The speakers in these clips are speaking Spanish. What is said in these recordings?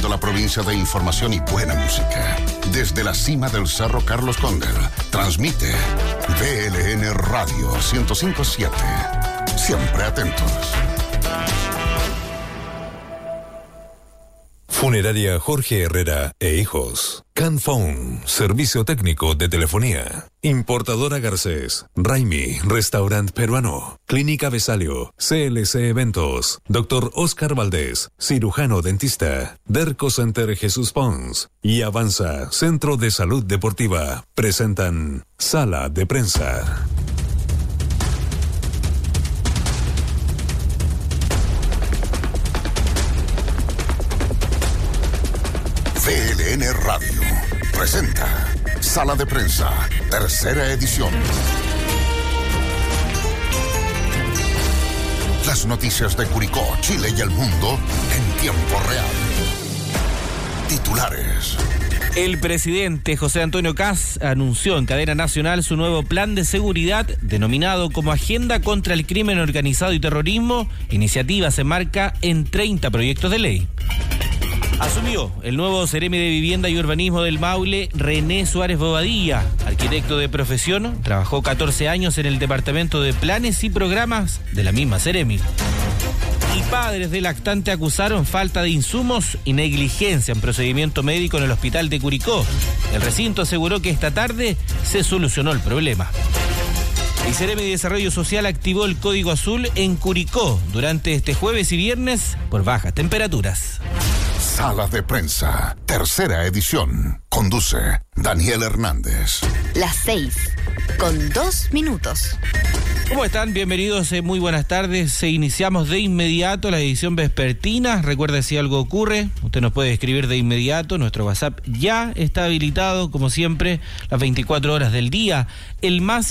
llenando la provincia de información y buena música. Desde la cima del Cerro Carlos Condel, transmite VLN Radio 105.7. Siempre atentos. Funeraria Jorge Herrera e Hijos. Canphone, servicio técnico de telefonía. Importadora Garcés. Raimi, restaurante peruano. Clínica Besalio. CLC Eventos. Dr. Oscar Valdés, cirujano dentista. Derco Center Jesús Pons. Y Avanza, Centro de Salud Deportiva. Presentan Sala de Prensa. VLN Radio presenta Sala de Prensa, tercera edición. Las noticias de Curicó, Chile y el mundo en tiempo real. Titulares. El presidente José Antonio Kast anunció en cadena nacional su nuevo plan de seguridad, denominado como Agenda contra el Crimen Organizado y Terrorismo. Iniciativa se enmarca en 30 proyectos de ley. Asumió el nuevo Seremi de Vivienda y Urbanismo del Maule, René Suárez Bobadilla, arquitecto de profesión, trabajó 14 años en el Departamento de Planes y Programas de la misma Seremi. Y padres de lactante acusaron falta de insumos y negligencia en procedimiento médico en el hospital de Curicó. El recinto aseguró que esta tarde se solucionó el problema. El Seremi de Desarrollo Social activó el Código Azul en Curicó durante este jueves y viernes por bajas temperaturas. Sala de Prensa, tercera edición. Conduce Daniel Hernández. Las 6:02. ¿Cómo están? Bienvenidos, muy buenas tardes. Iniciamos de inmediato la edición vespertina. Recuerde, si algo ocurre, usted nos puede escribir de inmediato. Nuestro WhatsApp ya está habilitado, como siempre, las 24 horas del día. El más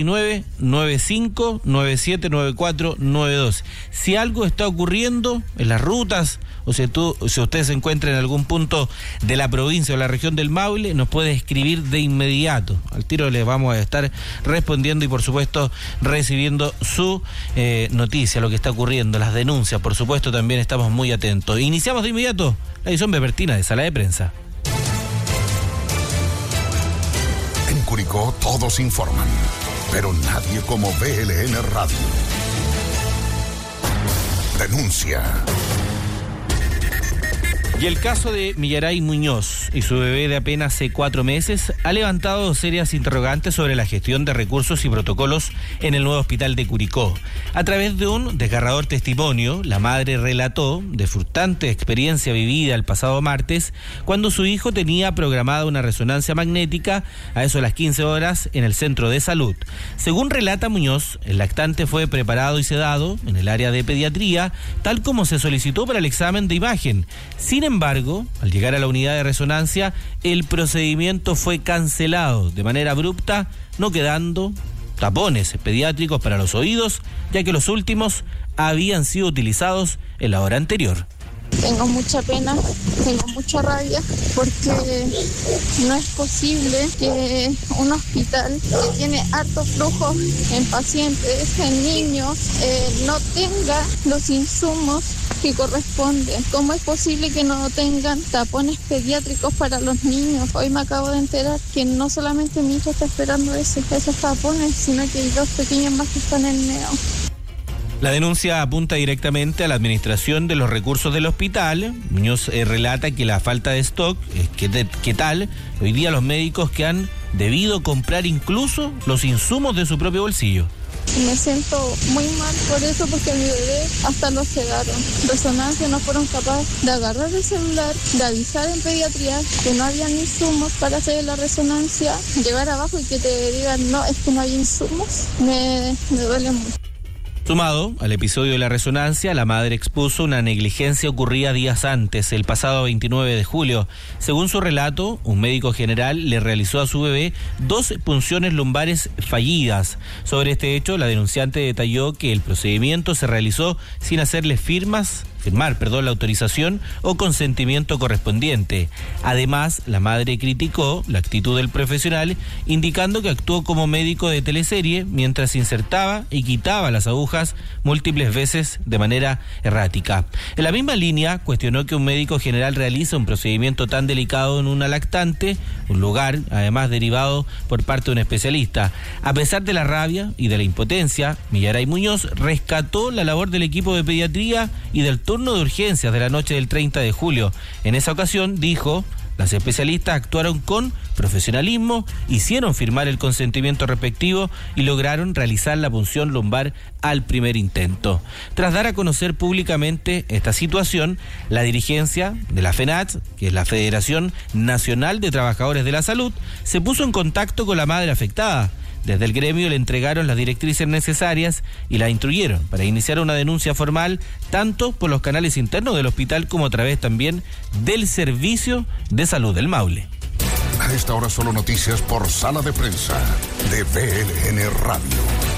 569-95979492. Si algo está ocurriendo en las rutas, o si usted se encuentra en algún punto de la provincia o la región del Maule, nos puede escribir de inmediato. Al tiro le vamos a estar respondiendo y, por supuesto, recibiendo su noticia, lo que está ocurriendo, las denuncias, por supuesto, también estamos muy atentos. Iniciamos de inmediato la edición vespertina de Sala de Prensa. En Curicó todos informan, pero nadie como VLN Radio. Denuncia. Y el caso de Millaray Muñoz y su bebé de apenas 4 meses ha levantado serias interrogantes sobre la gestión de recursos y protocolos en el nuevo hospital de Curicó. A través de un desgarrador testimonio, la madre relató de frustrante experiencia vivida el pasado martes, cuando su hijo tenía programada una resonancia magnética a eso de las 15 horas en el centro de salud. Según relata Muñoz, el lactante fue preparado y sedado en el área de pediatría, tal como se solicitó para el examen de imagen. Sin embargo, al llegar a la unidad de resonancia, el procedimiento fue cancelado de manera abrupta, no quedando tapones pediátricos para los oídos, ya que los últimos habían sido utilizados en la hora anterior. Tengo mucha pena, tengo mucha rabia, porque no es posible que un hospital que tiene harto flujo en pacientes, en niños, no tenga los insumos que corresponden. ¿Cómo es posible que no tengan tapones pediátricos para los niños? Hoy me acabo de enterar que no solamente mi hija está esperando esos tapones, sino que hay 2 pequeños más que están en neo. La denuncia apunta directamente a la administración de los recursos del hospital. Muñoz relata que la falta de stock es que tal, hoy día los médicos que han debido comprar incluso los insumos de su propio bolsillo. Me siento muy mal por eso, porque a mi bebé hasta lo sedaron. Resonancia no fueron capaces de agarrar el celular, de avisar en pediatría que no habían insumos para hacer la resonancia, llegar abajo y que te digan no, es que no hay insumos. Me duele mucho. Sumado al episodio de la resonancia, la madre expuso una negligencia ocurrida días antes, el pasado 29 de julio. Según su relato, un médico general le realizó a su bebé 2 punciones lumbares fallidas. Sobre este hecho, la denunciante detalló que el procedimiento se realizó sin hacerle firmas firmar la autorización o consentimiento correspondiente. Además, la madre criticó la actitud del profesional, indicando que actuó como médico de teleserie mientras insertaba y quitaba las agujas múltiples veces de manera errática. En la misma línea, cuestionó que un médico general realice un procedimiento tan delicado en una lactante, un lugar además derivado por parte de un especialista. A pesar de la rabia y de la impotencia, Millaray Muñoz rescató la labor del equipo de pediatría y del turno de urgencias de la noche del 30 de julio. En esa ocasión, dijo, las especialistas actuaron con profesionalismo, hicieron firmar el consentimiento respectivo y lograron realizar la punción lumbar al primer intento. Tras dar a conocer públicamente esta situación, la dirigencia de la FENATS, que es la Federación Nacional de Trabajadores de la Salud, se puso en contacto con la madre afectada. Desde el gremio le entregaron las directrices necesarias y la instruyeron para iniciar una denuncia formal tanto por los canales internos del hospital como a través también del Servicio de Salud del Maule. A esta hora solo noticias por Sala de Prensa de VLN Radio.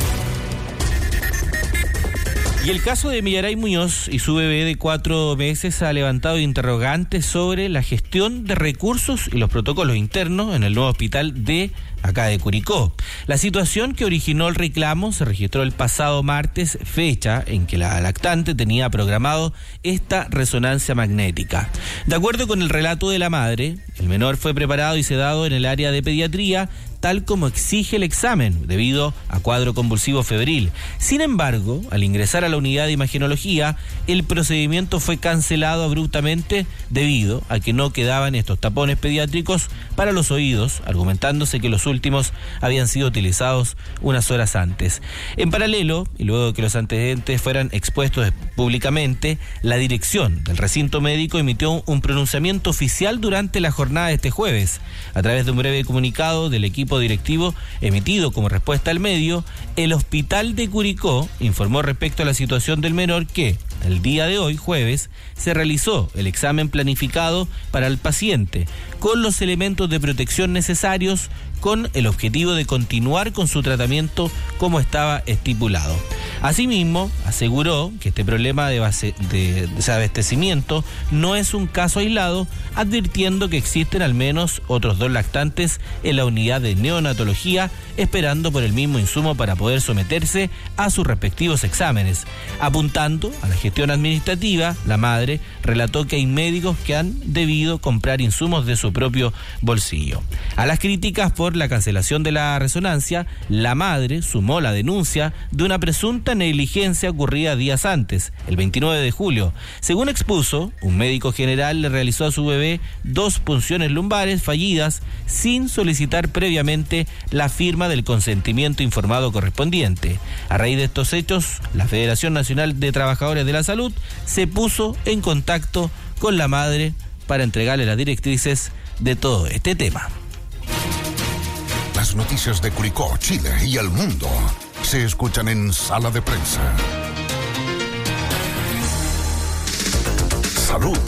Y el caso de Millaray Muñoz y su bebé de 4 meses ha levantado interrogantes sobre la gestión de recursos y los protocolos internos en el nuevo hospital de Curicó. La situación que originó el reclamo se registró el pasado martes, fecha en que la lactante tenía programado esta resonancia magnética. De acuerdo con el relato de la madre, el menor fue preparado y sedado en el área de pediatría, tal como exige el examen, debido a cuadro convulsivo febril. Sin embargo, al ingresar a la unidad de imagenología, el procedimiento fue cancelado abruptamente debido a que no quedaban estos tapones pediátricos para los oídos, argumentándose que los últimos habían sido utilizados unas horas antes. En paralelo, y luego de que los antecedentes fueran expuestos públicamente, la dirección del recinto médico emitió un pronunciamiento oficial durante la jornada de este jueves. A través de un breve comunicado del equipo directivo emitido como respuesta al medio, el hospital de Curicó informó respecto a la situación del menor que, el día de hoy, jueves, se realizó el examen planificado para el paciente, con los elementos de protección necesarios, con el objetivo de continuar con su tratamiento como estaba estipulado. Asimismo, aseguró que este problema de desabastecimiento no es un caso aislado, advirtiendo que existen al menos otros 2 lactantes en la unidad de neonatología esperando por el mismo insumo para poder someterse a sus respectivos exámenes. Apuntando a la gestión administrativa, la madre relató que hay médicos que han debido comprar insumos de su propio bolsillo. A las críticas por la cancelación de la resonancia, la madre sumó la denuncia de una presunta negligencia ocurrida días antes, el 29 de julio. Según expuso, un médico general le realizó a su bebé 2 punciones lumbares fallidas sin solicitar previamente la firma del consentimiento informado correspondiente. A raíz de estos hechos, la Federación Nacional de Trabajadores de la Salud se puso en contacto con la madre para entregarle las directrices de todo este tema. Las noticias de Curicó, Chile y el mundo se escuchan en Sala de Prensa. Salud.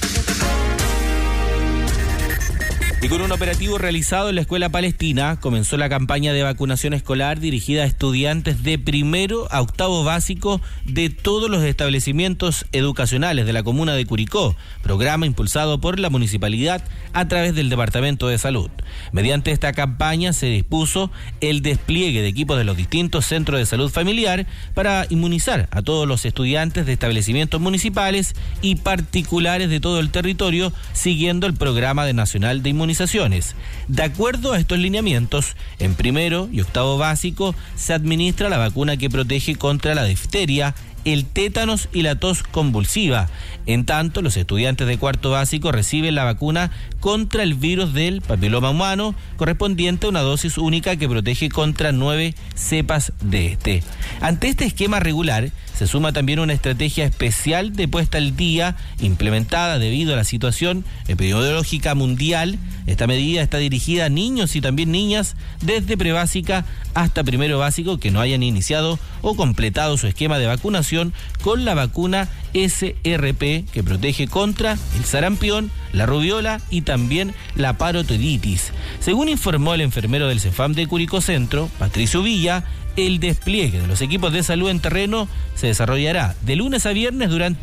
Y con un operativo realizado en la Escuela Palestina, comenzó la campaña de vacunación escolar dirigida a estudiantes de primero a octavo básico de todos los establecimientos educacionales de la comuna de Curicó, programa impulsado por la municipalidad a través del Departamento de Salud. Mediante esta campaña se dispuso el despliegue de equipos de los distintos centros de salud familiar para inmunizar a todos los estudiantes de establecimientos municipales y particulares de todo el territorio, siguiendo el programa nacional de inmunizaciones. De acuerdo a estos lineamientos, en primero y octavo básico se administra la vacuna que protege contra la difteria, el tétanos y la tos convulsiva. En tanto, los estudiantes de cuarto básico reciben la vacuna contra el virus del papiloma humano, correspondiente a una dosis única que protege contra 9 cepas de este. Ante este esquema regular, se suma también una estrategia especial de puesta al día implementada debido a la situación epidemiológica mundial. Esta medida está dirigida a niños y también niñas desde prebásica hasta primero básico que no hayan iniciado o completado su esquema de vacunación con la vacuna SRP, que protege contra el sarampión, la rubiola y también la parotiditis. Según informó el enfermero del CEFAM de Curicó Centro, Patricio Villa, el despliegue de los equipos de salud en terreno se desarrollará de lunes a viernes durante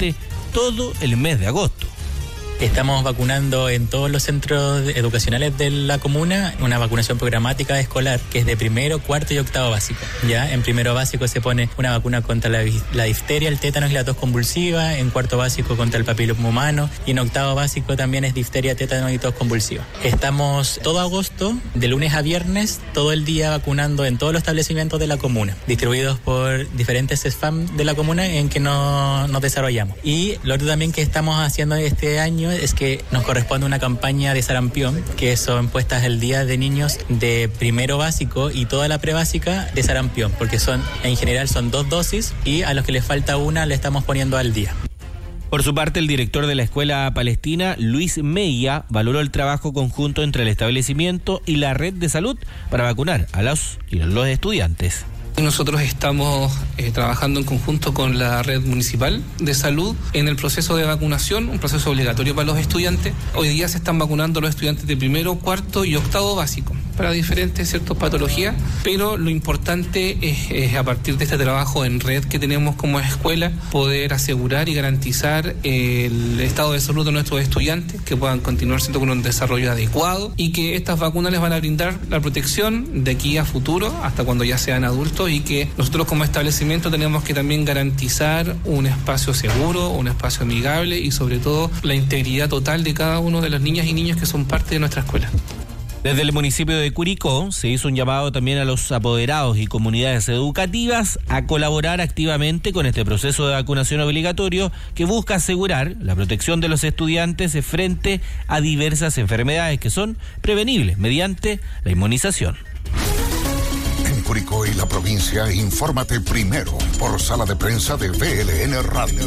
todo el mes de agosto. Estamos vacunando en todos los centros educacionales de la comuna una vacunación programática escolar que es de primero, cuarto y octavo básico. Ya en primero básico se pone una vacuna contra la difteria, el tétanos y la tos convulsiva, en cuarto básico contra el papiloma humano y en octavo básico también es difteria, tétanos y tos convulsiva. Estamos todo agosto, de lunes a viernes, todo el día vacunando en todos los establecimientos de la comuna, distribuidos por diferentes SFAM de la comuna en que nos desarrollamos. Y lo otro también que estamos haciendo este año es que nos corresponde una campaña de sarampión, que son puestas el día de niños de primero básico y toda la prebásica de sarampión, porque en general son 2 dosis y a los que les falta una le estamos poniendo al día. Por su parte, el director de la Escuela Palestina, Luis Meya, valoró el trabajo conjunto entre el establecimiento y la red de salud para vacunar a los estudiantes. Nosotros estamos trabajando en conjunto con la red municipal de salud en el proceso de vacunación, un proceso obligatorio para los estudiantes. Hoy día se están vacunando los estudiantes de primero, cuarto y octavo básico para diferentes patologías, pero lo importante es a partir de este trabajo en red que tenemos como escuela, poder asegurar y garantizar el estado de salud de nuestros estudiantes, que puedan continuar siendo con un desarrollo adecuado y que estas vacunas les van a brindar la protección de aquí a futuro, hasta cuando ya sean adultos, y que nosotros como establecimiento tenemos que también garantizar un espacio seguro, un espacio amigable y sobre todo la integridad total de cada uno de las niñas y niños que son parte de nuestra escuela. Desde el municipio de Curicó se hizo un llamado también a los apoderados y comunidades educativas a colaborar activamente con este proceso de vacunación obligatorio que busca asegurar la protección de los estudiantes frente a diversas enfermedades que son prevenibles mediante la inmunización. En Curicó y la provincia, infórmate primero por sala de prensa de VLN Radio.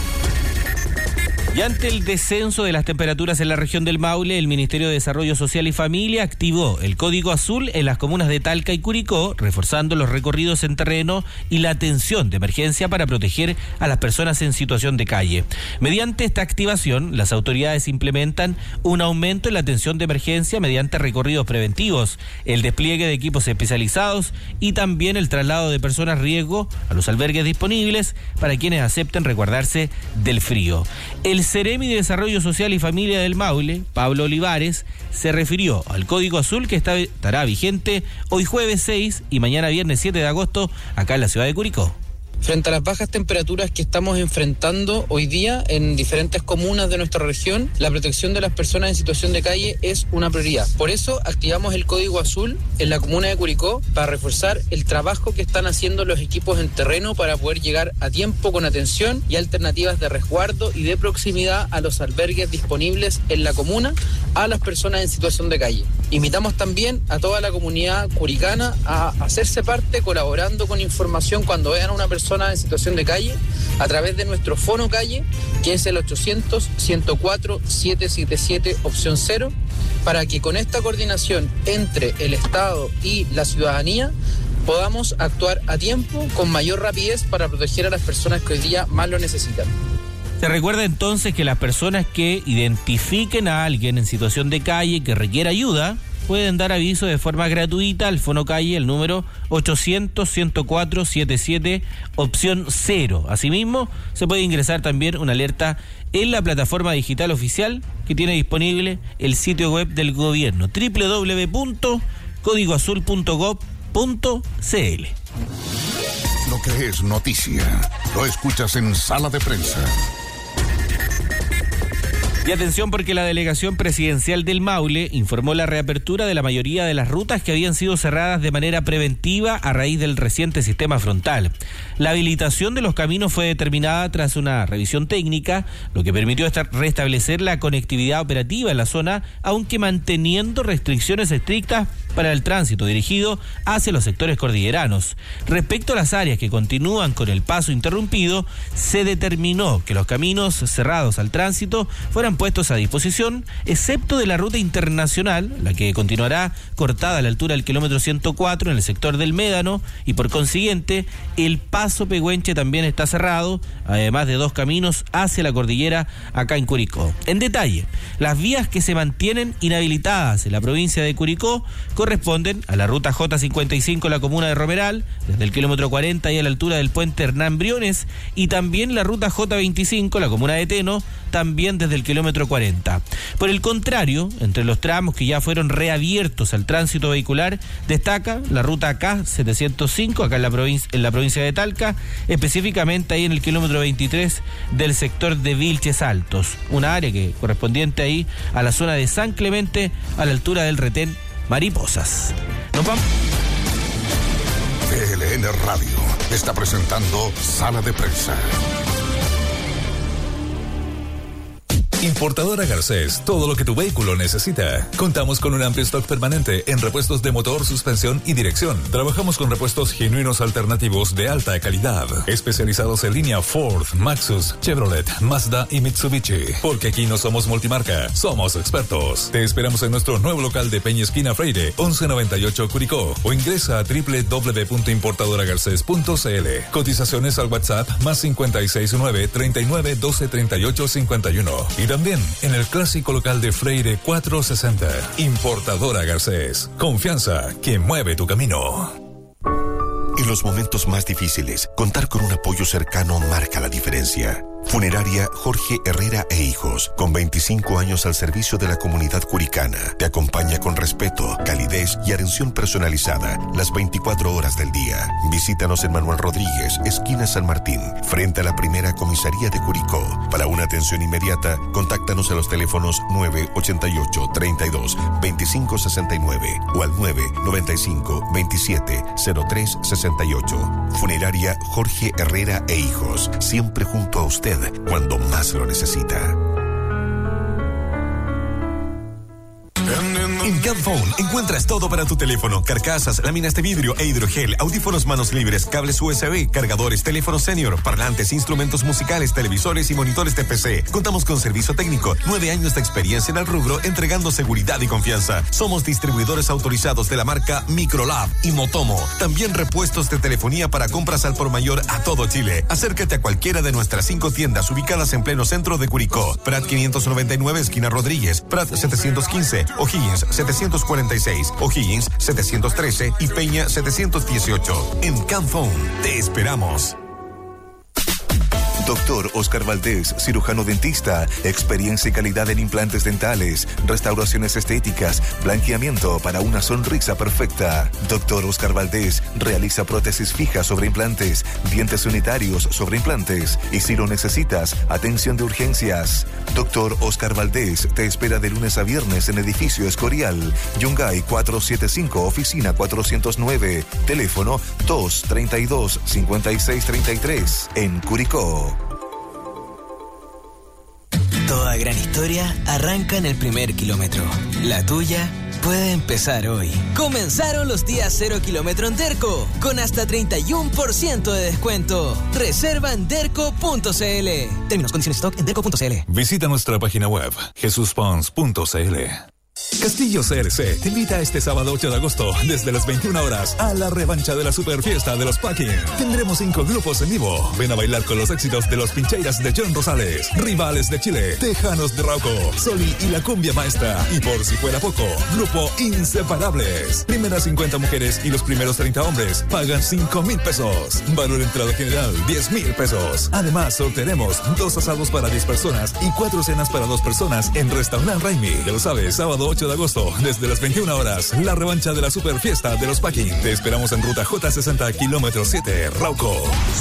Y ante el descenso de las temperaturas en la región del Maule, el Ministerio de Desarrollo Social y Familia activó el Código Azul en las comunas de Talca y Curicó, reforzando los recorridos en terreno y la atención de emergencia para proteger a las personas en situación de calle. Mediante esta activación, las autoridades implementan un aumento en la atención de emergencia mediante recorridos preventivos, el despliegue de equipos especializados y también el traslado de personas riesgo a los albergues disponibles para quienes acepten resguardarse del frío. El Ceremi de Desarrollo Social y Familia del Maule, Pablo Olivares, se refirió al Código Azul que estará vigente hoy jueves 6 y mañana viernes 7 de agosto acá en la ciudad de Curicó. Frente a las bajas temperaturas que estamos enfrentando hoy día en diferentes comunas de nuestra región, la protección de las personas en situación de calle es una prioridad. Por eso activamos el Código Azul en la comuna de Curicó para reforzar el trabajo que están haciendo los equipos en terreno para poder llegar a tiempo con atención y alternativas de resguardo y de proximidad a los albergues disponibles en la comuna a las personas en situación de calle. Invitamos también a toda la comunidad curicana a hacerse parte colaborando con información cuando vean a una persona en situación de calle a través de nuestro Fono Calle, que es el 800-104-777 opción 0, para que con esta coordinación entre el Estado y la ciudadanía podamos actuar a tiempo con mayor rapidez para proteger a las personas que hoy día más lo necesitan. Se recuerda entonces que las personas que identifiquen a alguien en situación de calle que requiera ayuda pueden dar aviso de forma gratuita al Fono Calle, el número 800-104-77 opción 0. Asimismo, se puede ingresar también una alerta en la plataforma digital oficial que tiene disponible el sitio web del gobierno, www.códigoazul.gov.cl. Lo que es noticia, lo escuchas en Sala de Prensa. Y atención porque la delegación presidencial del Maule informó la reapertura de la mayoría de las rutas que habían sido cerradas de manera preventiva a raíz del reciente sistema frontal. La habilitación de los caminos fue determinada tras una revisión técnica, lo que permitió restablecer la conectividad operativa en la zona, aunque manteniendo restricciones estrictas para el tránsito dirigido hacia los sectores cordilleranos. Respecto a las áreas que continúan con el paso interrumpido, se determinó que los caminos cerrados al tránsito fueran puestos a disposición, excepto de la ruta internacional, la que continuará cortada a la altura del kilómetro 104 en el sector del Médano, y por consiguiente el paso Pehuenche también está cerrado, además de 2 caminos hacia la cordillera acá en Curicó. En detalle, las vías que se mantienen inhabilitadas en la provincia de Curicó corresponden a la ruta J55 en la comuna de Romeral, desde el kilómetro 40 y a la altura del puente Hernán Briones, y también la ruta J25 en la comuna de Teno, también desde el kilómetro 40. Por el contrario, entre los tramos que ya fueron reabiertos al tránsito vehicular, destaca la ruta K705, acá en la provincia de Talca, específicamente ahí en el kilómetro 23 del sector de Vilches Altos, una área que correspondiente ahí a la zona de San Clemente, a la altura del retén Mariposas. ¿Nos vamos? VLN Radio está presentando Sala de Prensa. Importadora Garcés, todo lo que tu vehículo necesita. Contamos con un amplio stock permanente en repuestos de motor, suspensión y dirección. Trabajamos con repuestos genuinos alternativos de alta calidad, especializados en línea Ford, Maxus, Chevrolet, Mazda y Mitsubishi. Porque aquí no somos multimarca, somos expertos. Te esperamos en nuestro nuevo local de Peña Esquina Freire, 1198 Curicó, o ingresa a www.importadoragarces.cl. Cotizaciones al WhatsApp más 569 39 12 38 51. Y también en el clásico local de Freire 460. Importadora Garcés. Confianza que mueve tu camino. En los momentos más difíciles, contar con un apoyo cercano marca la diferencia. Funeraria Jorge Herrera e Hijos, con 25 años al servicio de la comunidad curicana, te acompaña con respeto, calidez y atención personalizada las 24 horas del día. Visítanos en Manuel Rodríguez, esquina San Martín, frente a la primera comisaría de Curicó. Para una atención inmediata, contáctanos a los teléfonos 988 32 25 69 o al 995 27 03 68. Funeraria Jorge Herrera e Hijos, siempre junto a usted cuando más lo necesita. En Camphone encuentras todo para tu teléfono: carcasas, láminas de vidrio e hidrogel, audífonos manos libres, cables USB, cargadores, teléfonos senior, parlantes, instrumentos musicales, televisores y monitores de PC. Contamos con servicio técnico, 9 años de experiencia en el rubro, entregando seguridad y confianza. Somos distribuidores autorizados de la marca Microlab y Motomo. También repuestos de telefonía para compras al por mayor a todo Chile. Acércate a cualquiera de nuestras 5 tiendas ubicadas en pleno centro de Curicó: Prat 599, esquina Rodríguez; Prat 715, O'Higgins 746, O'Higgins 713 y Peña 718. En Camphone te esperamos. Doctor Oscar Valdés, cirujano dentista, experiencia y calidad en implantes dentales, restauraciones estéticas, blanqueamiento para una sonrisa perfecta. Doctor Oscar Valdés realiza prótesis fijas sobre implantes, dientes unitarios sobre implantes y, si lo necesitas, atención de urgencias. Doctor Oscar Valdés te espera de lunes a viernes en edificio Escorial, Yungay 475, oficina 409, teléfono 232-5633, en Curicó. Toda gran historia arranca en el primer kilómetro. La tuya puede empezar hoy. Comenzaron los días 0 kilómetro en Derco, con hasta 31% de descuento. Reserva en derco.cl. Términos, condiciones, stock en derco.cl. Visita nuestra página web jesuspons.cl. Castillo CRC te invita este sábado 8 de agosto desde las 21 horas a la revancha de la super fiesta de los Packing. Tendremos 5 grupos en vivo. Ven a bailar con los éxitos de los Pincheiras de John Rosales, Rivales de Chile, Tejanos de Rauco, Soli y la Cumbia Maestra. Y por si fuera poco, grupo Inseparables. Primeras 50 mujeres y los primeros 30 hombres pagan 5,000 pesos. Valor entrada general 10,000 pesos. Además, sortearemos 2 asados para 10 personas y 4 cenas para 2 personas en Restaurant Raimi. Ya lo sabes, sábado 8 de agosto, desde las 21 horas, la revancha de la super fiesta de los Packing. Te esperamos en ruta J60, kilómetro 7, Rauco.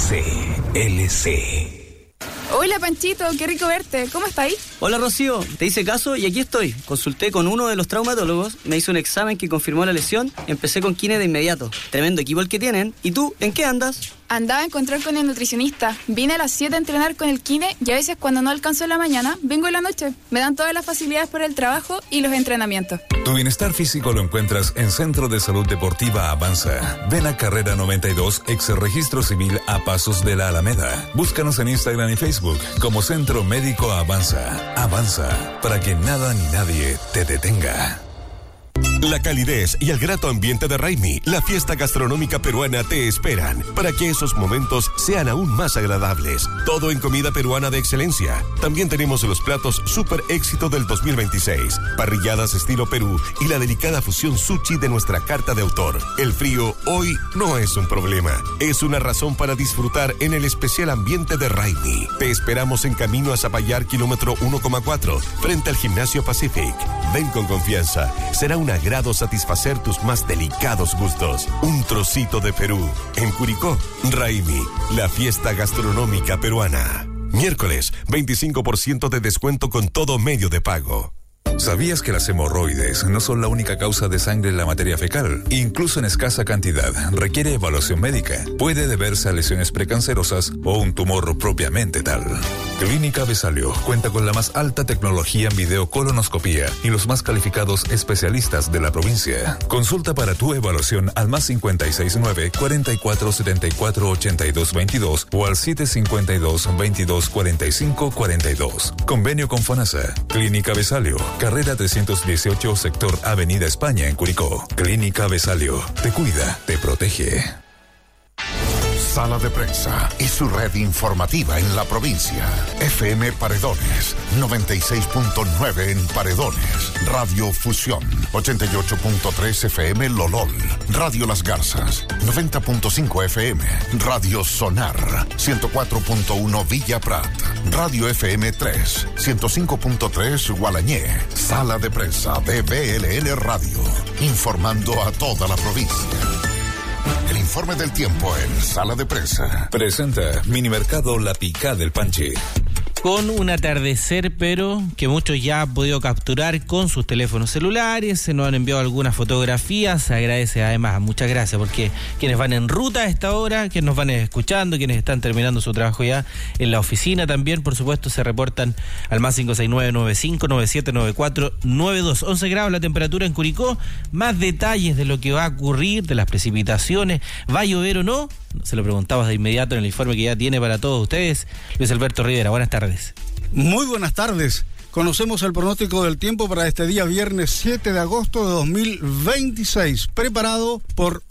CLC. Hola Panchito, qué rico verte. ¿Cómo estáis? Hola Rocío, te hice caso y aquí estoy. Consulté con uno de los traumatólogos, me hizo un examen que confirmó la lesión, empecé con kine de inmediato. Tremendo equipo el que tienen. ¿Y tú, en qué andas? Andaba a encontrar con el nutricionista. Vine a las 7 a entrenar con el kine y a veces cuando no alcanzo en la mañana, vengo en la noche. Me dan todas las facilidades para el trabajo y los entrenamientos. Tu bienestar físico lo encuentras en Centro de Salud Deportiva Avanza. Ven a Carrera 92, ex Registro Civil a pasos de la Alameda. Búscanos en Instagram y Facebook como Centro Médico Avanza. Avanza, para que nada ni nadie te detenga. La calidez y el grato ambiente de Raimi, la fiesta gastronómica peruana, te esperan para que esos momentos sean aún más agradables. Todo en comida peruana de excelencia. También tenemos los platos super éxito del 2026, parrilladas estilo Perú y la delicada fusión sushi de nuestra carta de autor. El frío hoy no es un problema, es una razón para disfrutar en el especial ambiente de Raimi. Te esperamos en camino a Zapallar, kilómetro 1,4, frente al Gimnasio Pacific. Ven con confianza, será un agrado satisfacer tus más delicados gustos. Un trocito de Perú. En Curicó, Raimi, la fiesta gastronómica peruana. Miércoles, 25% de descuento con todo medio de pago. ¿Sabías que las hemorroides no son la única causa de sangre en la materia fecal? Incluso en escasa cantidad, requiere evaluación médica. Puede deberse a lesiones precancerosas o un tumor propiamente tal. Clínica Besalio cuenta con la más alta tecnología en videocolonoscopía y los más calificados especialistas de la provincia. Consulta para tu evaluación al más 569-4474-8222 o al 752-2245-42. Convenio con FONASA. Clínica Besalio, carrera 318, sector Avenida España en Curicó. Clínica Besalio, te cuida, te protege. Sala de Prensa y su red informativa en la provincia. FM Paredones, 96.9 en Paredones. Radio Fusión, 88.3 FM Lolol. Radio Las Garzas, 90.5 FM. Radio Sonar, 104.1 Villa Prat. Radio FM 3, 105.3 Gualañé. Sala de Prensa de BLN Radio, informando a toda la provincia. El informe del tiempo en Sala de Prensa. Presenta Minimercado La Picá del Panchi. Con un atardecer, pero que muchos ya han podido capturar con sus teléfonos celulares. Se nos han enviado algunas fotografías. Se agradece además, muchas gracias, porque quienes van en ruta a esta hora, quienes nos van escuchando, quienes están terminando su trabajo ya en la oficina también, por supuesto, se reportan al más 569-95-9794-92. 11 grados la temperatura en Curicó. Más detalles de lo que va a ocurrir, de las precipitaciones, ¿va a llover o no? Se lo preguntamos de inmediato en el informe que ya tiene para todos ustedes Luis Alberto Rivera. Buenas tardes. Muy buenas tardes. Conocemos el pronóstico del tiempo para este día viernes 7 de agosto de 2026, preparado por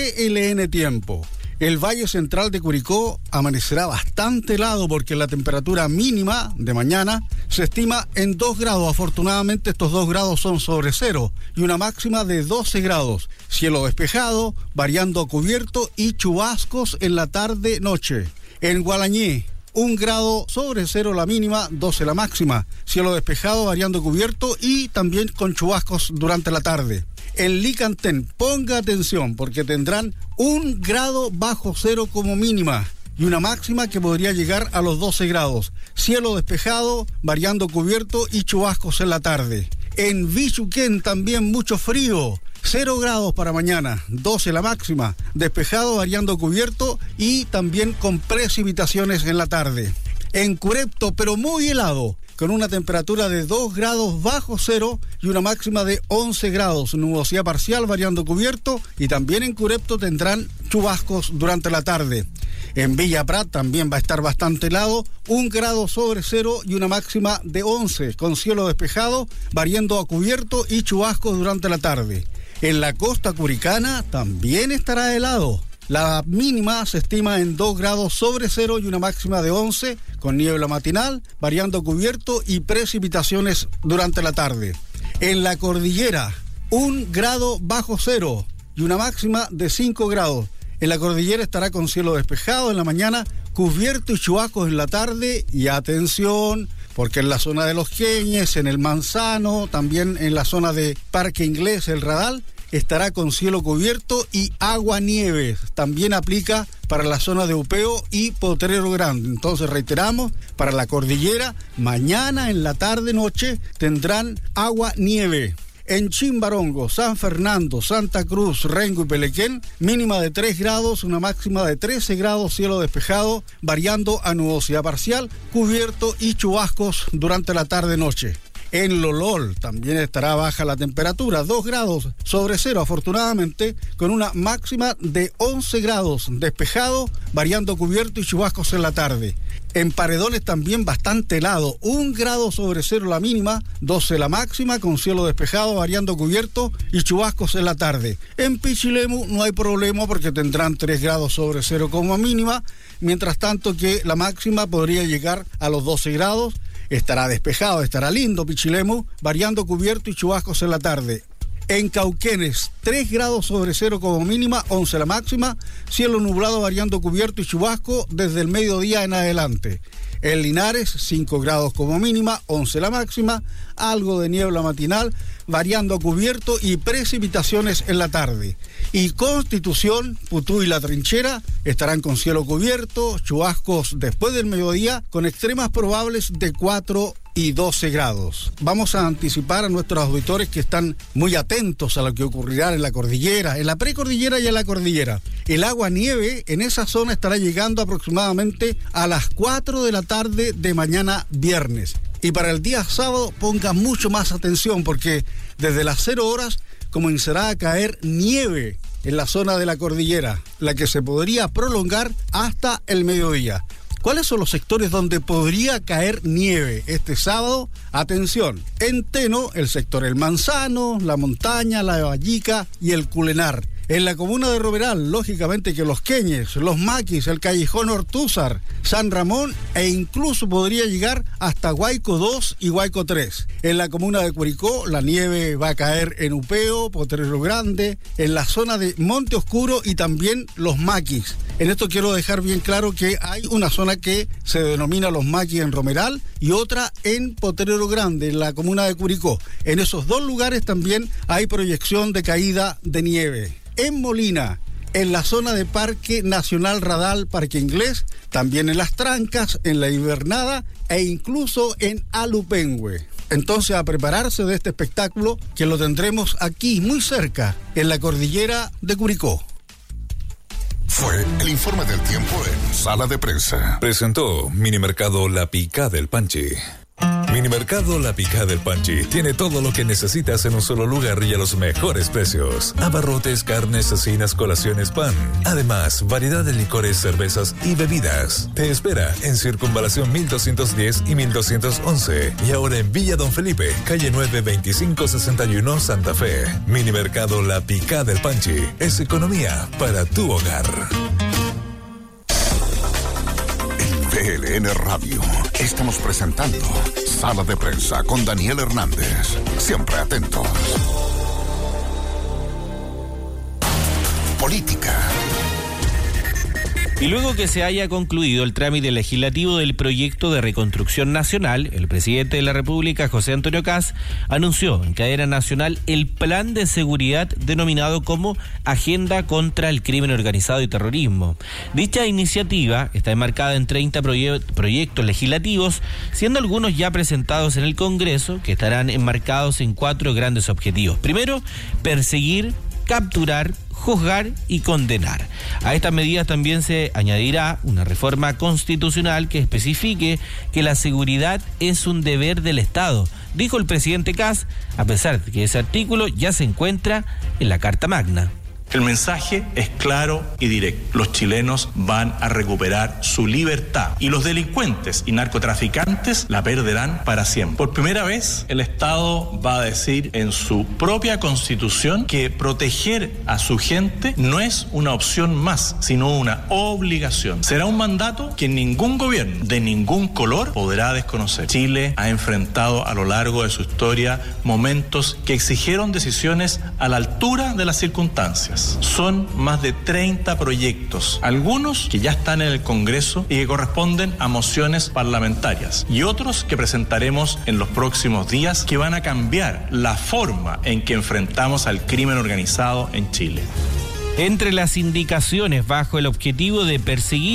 VLN Tiempo. El Valle Central de Curicó amanecerá bastante helado porque la temperatura mínima de mañana se estima en 2 grados. Afortunadamente estos 2 grados son sobre cero y una máxima de 12 grados. Cielo despejado, variando a cubierto y chubascos en la tarde-noche. En Gualañé, 1 grado sobre cero la mínima, 12 la máxima. Cielo despejado, variando cubierto y también con chubascos durante la tarde. En Licantén, ponga atención porque tendrán 1 grado bajo cero como mínima y una máxima que podría llegar a los 12 grados. Cielo despejado, variando cubierto y chubascos en la tarde. En Vichuquén también mucho frío. 0 grados para mañana, 12 la máxima, despejado, variando cubierto y también con precipitaciones en la tarde. En Curepto, pero muy helado, con una temperatura de 2 grados bajo cero y una máxima de 11 grados, nubosidad parcial, variando cubierto, y también en Curepto tendrán chubascos durante la tarde. En Villa Prat también va a estar bastante helado, 1 grado sobre cero y una máxima de 11, con cielo despejado, variando a cubierto y chubascos durante la tarde. En la costa curicana también estará helado. La mínima se estima en 2 grados sobre cero y una máxima de 11, con niebla matinal, variando cubierto y precipitaciones durante la tarde. En la cordillera, 1 grado bajo cero y una máxima de 5 grados. En la cordillera estará con cielo despejado en la mañana, cubierto y chubascos en la tarde. Y atención, porque en la zona de Los Queñes, en el Manzano, también en la zona de Parque Inglés, el Radal, estará con cielo cubierto y agua-nieves. También aplica para la zona de Upeo y Potrero Grande. Entonces reiteramos, para la cordillera, mañana en la tarde-noche tendrán agua-nieve. En Chimbarongo, San Fernando, Santa Cruz, Rengo y Pelequén, mínima de 3 grados, una máxima de 13 grados, cielo despejado, variando a nubosidad parcial, cubierto y chubascos durante la tarde-noche. En Lolol también estará baja la temperatura, 2 grados sobre cero afortunadamente, con una máxima de 11 grados, despejado, variando cubierto y chubascos en la tarde. En Paredones también bastante helado, 1 grado sobre cero la mínima, 12 la máxima, con cielo despejado, variando cubierto y chubascos en la tarde. En Pichilemu no hay problema porque tendrán 3 grados sobre cero como mínima, mientras tanto que la máxima podría llegar a los 12 grados. Estará despejado, estará lindo Pichilemu, variando cubierto y chubascos en la tarde. En Cauquenes, 3 grados sobre cero como mínima, 11 la máxima, cielo nublado variando cubierto y chubasco desde el mediodía en adelante. En Linares, 5 grados como mínima, 11 la máxima, algo de niebla matinal, variando cubierto y precipitaciones en la tarde. Y Constitución, Putú y La Trinchera estarán con cielo cubierto, chubascos después del mediodía, con extremas probables de 4 y 12 grados. Vamos a anticipar a nuestros auditores que están muy atentos a lo que ocurrirá en la cordillera, en la precordillera y en la cordillera. El agua-nieve en esa zona estará llegando aproximadamente a las 4 de la tarde de mañana viernes. Y para el día sábado ponga mucho más atención porque desde las 0 horas comenzará a caer nieve en la zona de la cordillera, la que se podría prolongar hasta el mediodía. ¿Cuáles son los sectores donde podría caer nieve este sábado? Atención, en Teno, el sector El Manzano, La Montaña, La Vallica y el Culenar. En la comuna de Roberal, lógicamente que Los Queñes, Los Maquis, el Callejón Ortúzar, San Ramón e incluso podría llegar hasta Huayco 2 y Huayco 3. En la comuna de Curicó, la nieve va a caer en Upeo, Potrero Grande, en la zona de Monte Oscuro y también Los Maquis. En esto quiero dejar bien claro que hay una zona que se denomina Los Maquis en Romeral y otra en Potrero Grande, en la comuna de Curicó. En esos dos lugares también hay proyección de caída de nieve. En Molina, en la zona de Parque Nacional Radal, Parque Inglés, también en Las Trancas, en La Invernada e incluso en Alupengüe. Entonces a prepararse de este espectáculo que lo tendremos aquí muy cerca, en la cordillera de Curicó. Fue el informe del tiempo en Sala de Prensa. Presentó Minimercado La Picada del Panchi. Minimercado La Picada del Panchi tiene todo lo que necesitas en un solo lugar y a los mejores precios. Abarrotes, carnes, cecinas, colaciones, pan. Además, variedad de licores, cervezas y bebidas. Te espera en Circunvalación 1210 y 1211. Y ahora en Villa Don Felipe, calle 9, 2561, Santa Fe. Minimercado La Picada del Panchi es economía para tu hogar. PLN Radio. Estamos presentando Sala de Prensa con Daniel Hernández. Siempre atentos. Política. Y luego que se haya concluido el trámite legislativo del proyecto de reconstrucción nacional, el presidente de la República, José Antonio Kast, anunció en cadena nacional el plan de seguridad denominado como Agenda contra el Crimen Organizado y Terrorismo. Dicha iniciativa está enmarcada en 30 proyectos legislativos, siendo algunos ya presentados en el Congreso, que estarán enmarcados en 4 grandes objetivos. Primero, perseguir, capturar, juzgar y condenar. A estas medidas también se añadirá una reforma constitucional que especifique que la seguridad es un deber del Estado, dijo el presidente Kast, a pesar de que ese artículo ya se encuentra en la Carta Magna. El mensaje es claro y directo. Los chilenos van a recuperar su libertad y los delincuentes y narcotraficantes la perderán para siempre. Por primera vez, el Estado va a decir en su propia Constitución que proteger a su gente no es una opción más, sino una obligación. Será un mandato que ningún gobierno de ningún color podrá desconocer. Chile ha enfrentado a lo largo de su historia momentos que exigieron decisiones a la altura de las circunstancias. Son más de 30 proyectos, algunos que ya están en el Congreso y que corresponden a mociones parlamentarias, y otros que presentaremos en los próximos días que van a cambiar la forma en que enfrentamos al crimen organizado en Chile. Entre las indicaciones bajo el objetivo de perseguir,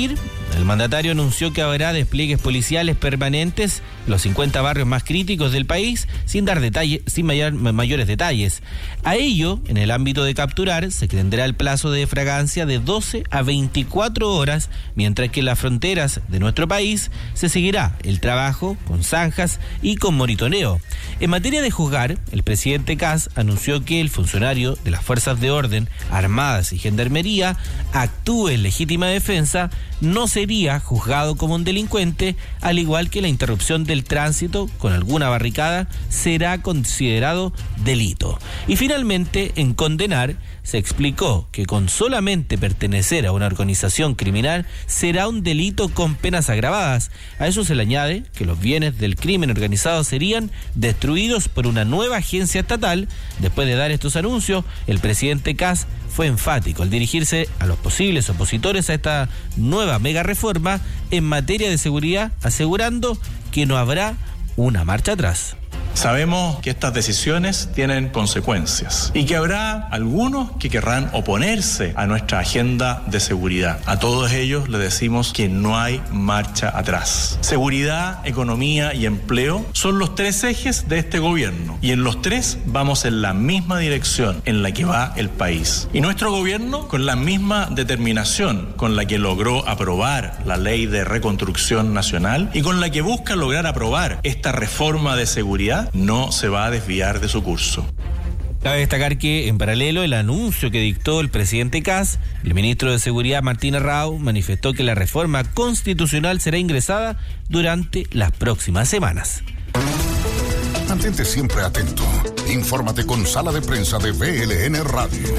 el mandatario anunció que habrá despliegues policiales permanentes en los 50 barrios más críticos del país, sin dar mayores detalles. A ello, en el ámbito de capturar, se extenderá el plazo de fragancia de 12 a 24 horas, mientras que en las fronteras de nuestro país se seguirá el trabajo con zanjas y con monitoreo. En materia de juzgar, el presidente Kast anunció que el funcionario de las fuerzas de orden, armadas y gendarmería actúe en legítima defensa, no sería juzgado como un delincuente, al igual que la interrupción del tránsito con alguna barricada será considerado delito. Y finalmente, en condenar, se explicó que con solamente pertenecer a una organización criminal será un delito con penas agravadas. A eso se le añade que los bienes del crimen organizado serían destruidos por una nueva agencia estatal. Después de dar estos anuncios, el presidente Kast fue enfático al dirigirse a los posibles opositores a esta nueva mega reforma en materia de seguridad, asegurando que no habrá una marcha atrás. Sabemos que estas decisiones tienen consecuencias y que habrá algunos que querrán oponerse a nuestra agenda de seguridad. A todos ellos les decimos que no hay marcha atrás. Seguridad, economía y empleo son los tres ejes de este gobierno y en los tres vamos en la misma dirección en la que va el país. Y nuestro gobierno, con la misma determinación con la que logró aprobar la Ley de Reconstrucción Nacional y con la que busca lograr aprobar esta reforma de seguridad, no se va a desviar de su curso. Cabe destacar que, en paralelo, el anuncio que dictó el presidente Kast, el ministro de Seguridad, Martín Errao, manifestó que la reforma constitucional será ingresada durante las próximas semanas. Mantente siempre atento. Infórmate con Sala de Prensa de VLN Radio.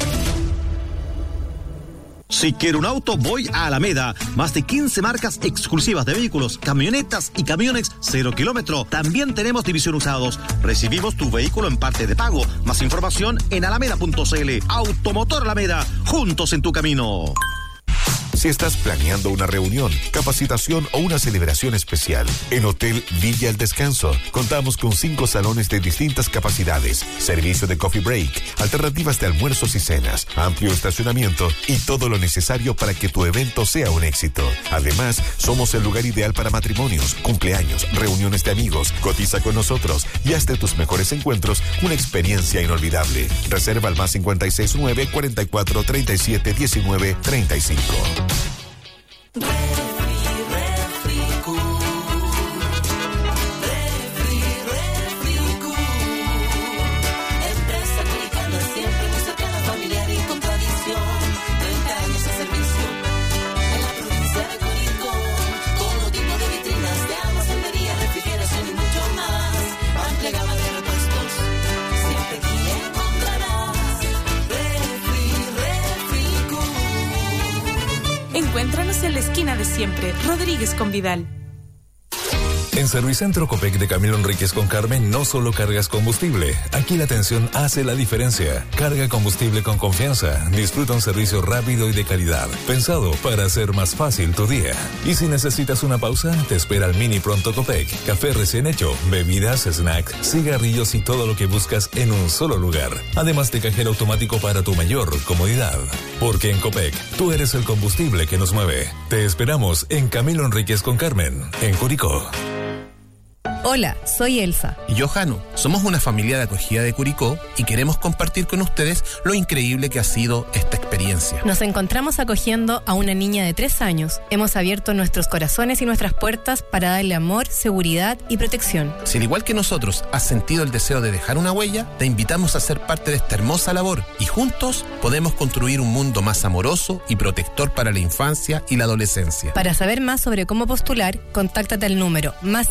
Si quiero un auto, voy a Alameda. Más de 15 marcas exclusivas de vehículos, camionetas y camiones 0 kilómetro. También tenemos división usados. Recibimos tu vehículo en parte de pago. Más información en alameda.cl. Automotor Alameda, juntos en tu camino. Si estás planeando una reunión, capacitación o una celebración especial, en Hotel Villa El Descanso contamos con 5 salones de distintas capacidades, servicio de coffee break, alternativas de almuerzos y cenas, amplio estacionamiento y todo lo necesario para que tu evento sea un éxito. Además, somos el lugar ideal para matrimonios, cumpleaños, reuniones de amigos. Cotiza con nosotros y haz de tus mejores encuentros una experiencia inolvidable. Reserva al más 569 44 37 19 35. Encuéntranos en la esquina de siempre, Rodríguez con Vidal. En Servicentro Copec de Camilo Enríquez con Carmen no solo cargas combustible. Aquí la atención hace la diferencia. Carga combustible con confianza. Disfruta un servicio rápido y de calidad. Pensado para hacer más fácil tu día. Y si necesitas una pausa, te espera el Mini Pronto Copec. Café recién hecho, bebidas, snacks, cigarrillos y todo lo que buscas en un solo lugar. Además de cajero automático para tu mayor comodidad. Porque en Copec, tú eres el combustible que nos mueve. Te esperamos en Camilo Enríquez con Carmen, en Curicó. Hola, soy Elsa. Y yo, Janu. Somos una familia de acogida de Curicó y queremos compartir con ustedes lo increíble que ha sido esta experiencia. Nos encontramos acogiendo a una niña de 3 años. Hemos abierto nuestros corazones y nuestras puertas para darle amor, seguridad y protección. Si al igual que nosotros has sentido el deseo de dejar una huella, te invitamos a ser parte de esta hermosa labor y juntos podemos construir un mundo más amoroso y protector para la infancia y la adolescencia. Para saber más sobre cómo postular, contáctate al número más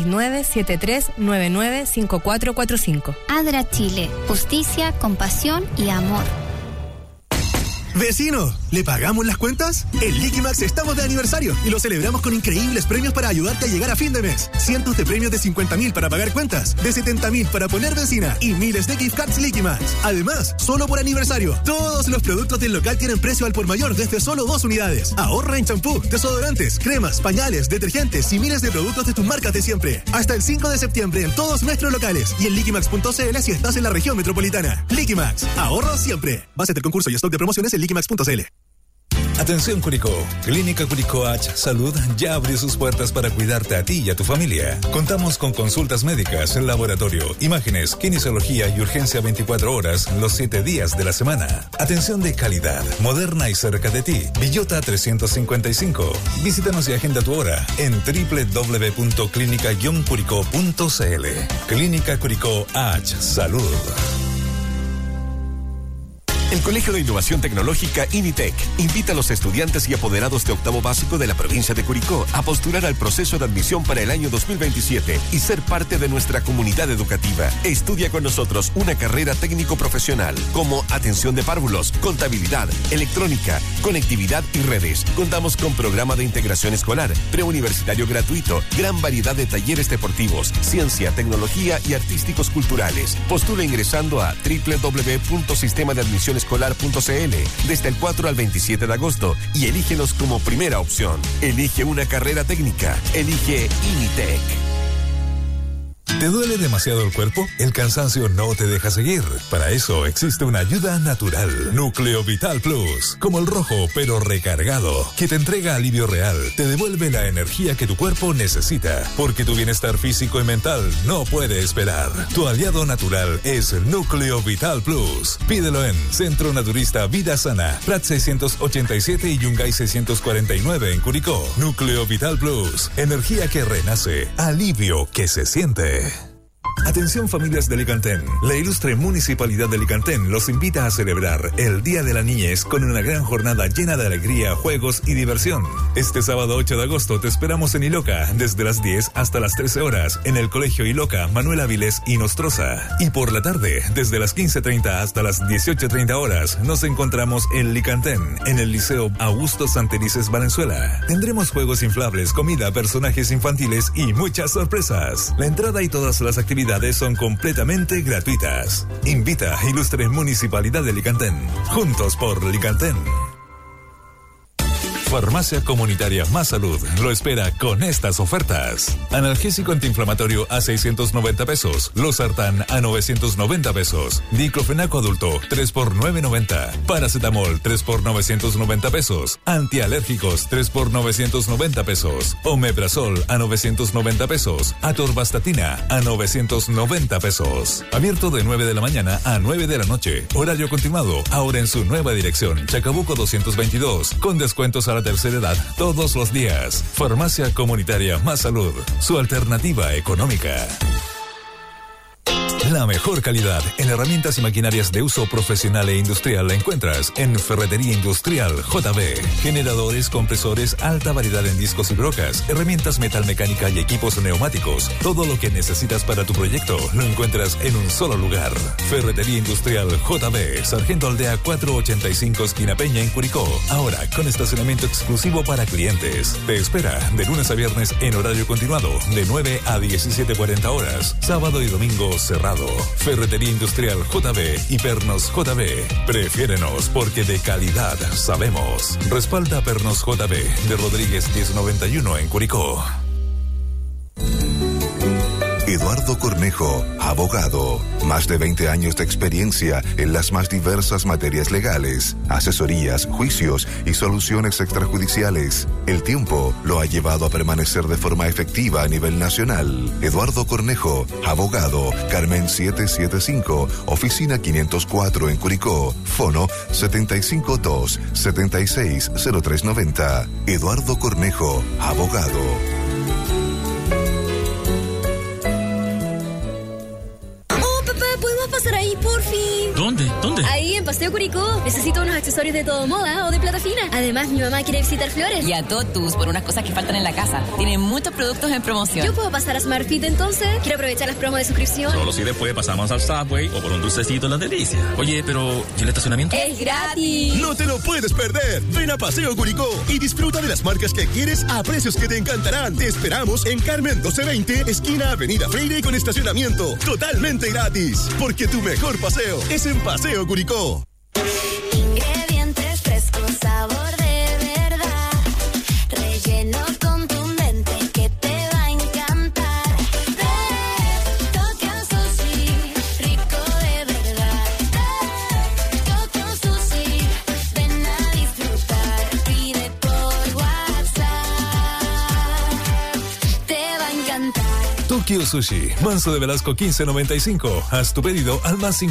569-7399-5445. ADRA Chile, justicia, compasión y amor. Vecino, ¿le pagamos las cuentas? En Liquimax estamos de aniversario y lo celebramos con increíbles premios para ayudarte a llegar a fin de mes. Cientos de premios de 50.000 para pagar cuentas, de 70.000 para poner benzina y miles de gift cards Liquimax. Además, solo por aniversario, todos los productos del local tienen precio al por mayor desde solo 2 unidades. Ahorra en champú, desodorantes, cremas, pañales, detergentes y miles de productos de tus marcas de siempre. Hasta el 5 de septiembre en todos nuestros locales y en liquimax.cl si estás en la región metropolitana. Liquimax, ahorro siempre. Base del concurso y stock de promociones en liquimax.cl. Atención Curicó, Clínica Curicó H Salud ya abrió sus puertas para cuidarte a ti y a tu familia. Contamos con consultas médicas, laboratorio, imágenes, kinesiología y urgencia 24 horas los 7 días de la semana. Atención de calidad, moderna y cerca de ti. Villota 355. Visítanos y agenda tu hora en www.clinica-curicó.cl. Clínica Curicó H Salud. El Colegio de Innovación Tecnológica INITEC invita a los estudiantes y apoderados de octavo básico de la provincia de Curicó a postular al proceso de admisión para el año 2027 y ser parte de nuestra comunidad educativa. Estudia con nosotros una carrera técnico-profesional como atención de párvulos, contabilidad, electrónica, conectividad y redes. Contamos con programa de integración escolar, preuniversitario gratuito, gran variedad de talleres deportivos, ciencia, tecnología y artísticos culturales. Postula ingresando a www.sistemadeadmisionescolar.cl desde el 4 al 27 de agosto y elígenos como primera opción. Elige una carrera técnica. Elige INITEC. ¿Te duele demasiado el cuerpo? El cansancio no te deja seguir. Para eso existe una ayuda natural. Núcleo Vital Plus. Como el rojo, pero recargado. Que te entrega alivio real. Te devuelve la energía que tu cuerpo necesita. Porque tu bienestar físico y mental no puede esperar. Tu aliado natural es Núcleo Vital Plus. Pídelo en Centro Naturista Vida Sana, Prat 687 y Yungay 649 en Curicó. Núcleo Vital Plus. Energía que renace. Alivio que se siente. Atención familias de Licantén, la ilustre Municipalidad de Licantén los invita a celebrar el Día de la Niñez con una gran jornada llena de alegría, juegos y diversión. Este sábado 8 de agosto te esperamos en Iloca desde las 10 hasta las 13 horas en el Colegio Iloca Manuel Áviles y Nostroza. Y por la tarde, desde las 15:30 hasta las 18:30 horas, nos encontramos en Licantén, en el Liceo Augusto Santelices Valenzuela. Tendremos juegos inflables, comida, personajes infantiles y muchas sorpresas. La entrada y todas las actividades son completamente gratuitas. Invita a Ilustre Municipalidad de Licantén. Juntos por Licantén. Farmacia Comunitaria Más Salud lo espera con estas ofertas. Analgésico antiinflamatorio a 690 pesos. Losartán a 990 pesos. Diclofenaco adulto 3 por 990. Paracetamol 3 por 990 pesos. Antialérgicos 3 por 990 pesos. Omeprazol a 990 pesos. Atorvastatina a 990 pesos. Abierto de 9 de la mañana a 9 de la noche. Horario continuado. Ahora en su nueva dirección. Chacabuco 222. Con descuentos a la tercera edad todos los días. Farmacia Comunitaria Más Salud, su alternativa económica. La mejor calidad en herramientas y maquinarias de uso profesional e industrial la encuentras en Ferretería Industrial JB. Generadores, compresores, alta variedad en discos y brocas, herramientas metalmecánica y equipos neumáticos. Todo lo que necesitas para tu proyecto lo encuentras en un solo lugar. Ferretería Industrial JB, Sargento Aldea 485 esquina Peña en Curicó. Ahora con estacionamiento exclusivo para clientes. Te espera de lunes a viernes en horario continuado de 9 a 17:40 horas. Sábado y domingo cerrado. Ferretería Industrial JB y Pernos JB. Prefiérenos porque de calidad sabemos. Respalda Pernos JB de Rodríguez 1091 en Curicó. Eduardo Cornejo, abogado. Más de 20 años de experiencia en las más diversas materias legales, asesorías, juicios y soluciones extrajudiciales. El tiempo lo ha llevado a permanecer de forma efectiva a nivel nacional. Eduardo Cornejo, abogado. Carmen 775, oficina 504 en Curicó. Fono 752-760390. Eduardo Cornejo, abogado. Pasar ahí, por fin. ¿Dónde? Ahí, en Paseo Curicó. Necesito unos accesorios de todo moda o de plata fina. Además, mi mamá quiere visitar Flores. Y a Totus por unas cosas que faltan en la casa. Tienen muchos productos en promoción. ¿Yo puedo pasar a SmartFit entonces? Quiero aprovechar las promos de suscripción. Solo si después pasamos al Subway o por un dulcecito en las delicias. Oye, pero ¿y el estacionamiento? ¡Es gratis! ¡No te lo puedes perder! Ven a Paseo Curicó y disfruta de las marcas que quieres a precios que te encantarán. Te esperamos en Carmen 1220, esquina Avenida Freire con estacionamiento totalmente gratis. Porque tu mejor paseo es en Paseo Curicó. Ingredientes frescos, sabor de verdad. Relleno contundente que te va a encantar. Toca Sushi, rico de verdad. Toca Sushi, ven a disfrutar. Tokyo Sushi, Manso de Velasco 1595. Haz tu pedido al más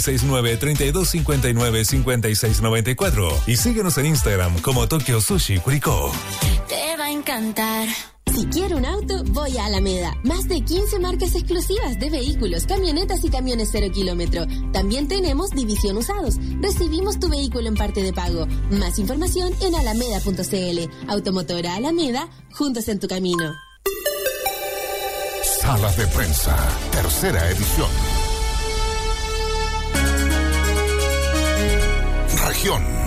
569-3259-5694 y síguenos en Instagram como Tokyo Sushi Curicó. Te va a encantar. Si quiero un auto, voy a Alameda. Más de 15 marcas exclusivas de vehículos, camionetas y camiones 0 kilómetro. También tenemos división usados. Recibimos tu vehículo en parte de pago. Más información en alameda.cl. Automotora Alameda, juntos en tu camino. Sala de Prensa, tercera edición. Región.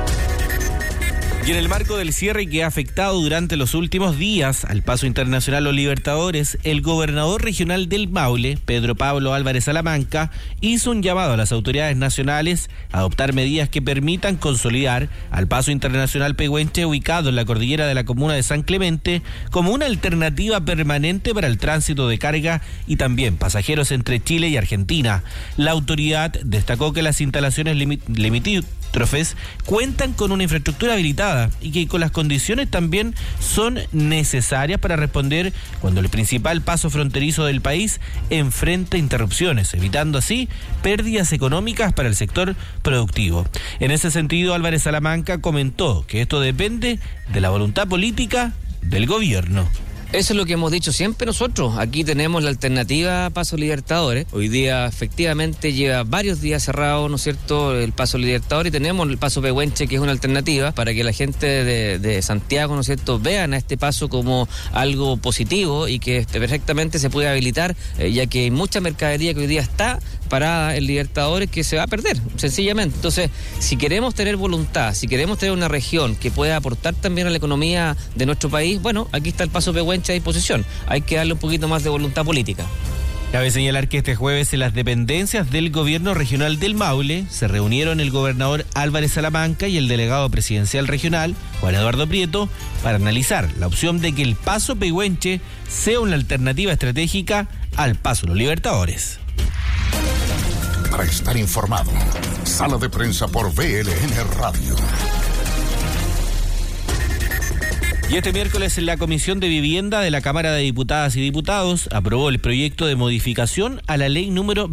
Y en el marco del cierre que ha afectado durante los últimos días al paso internacional Los Libertadores, el gobernador regional del Maule, Pedro Pablo Álvarez Salamanca, hizo un llamado a las autoridades nacionales a adoptar medidas que permitan consolidar al paso internacional Pehuenche, ubicado en la cordillera de la comuna de San Clemente, como una alternativa permanente para el tránsito de carga y también pasajeros entre Chile y Argentina. La autoridad destacó que las instalaciones limítrofes cuentan con una infraestructura habilitada y que con las condiciones también son necesarias para responder cuando el principal paso fronterizo del país enfrenta interrupciones, evitando así pérdidas económicas para el sector productivo. En ese sentido, Álvarez Salamanca comentó que esto depende de la voluntad política del gobierno. Eso es lo que hemos dicho siempre nosotros. Aquí tenemos la alternativa Paso Libertadores. Hoy día efectivamente lleva varios días cerrado, ¿no es cierto?, el Paso Libertadores, y tenemos el Paso Pehuenche, que es una alternativa para que la gente de Santiago, ¿no es cierto?, vean a este paso como algo positivo y que perfectamente se puede habilitar, ya que hay mucha mercadería que hoy día está parada en Libertadores que se va a perder, sencillamente. Entonces, si queremos tener voluntad, si queremos tener una región que pueda aportar también a la economía de nuestro país, bueno, aquí está el Paso Pehuenche a disposición. Hay que darle un poquito más de voluntad política. Cabe señalar que este jueves en las dependencias del gobierno regional del Maule se reunieron el gobernador Álvarez Salamanca y el delegado presidencial regional, Juan Eduardo Prieto, para analizar la opción de que el Paso Pehuenche sea una alternativa estratégica al Paso Los Libertadores. Para estar informado, Sala de Prensa por BLN Radio. Y este miércoles la Comisión de Vivienda de la Cámara de Diputadas y Diputados aprobó el proyecto de modificación a la ley número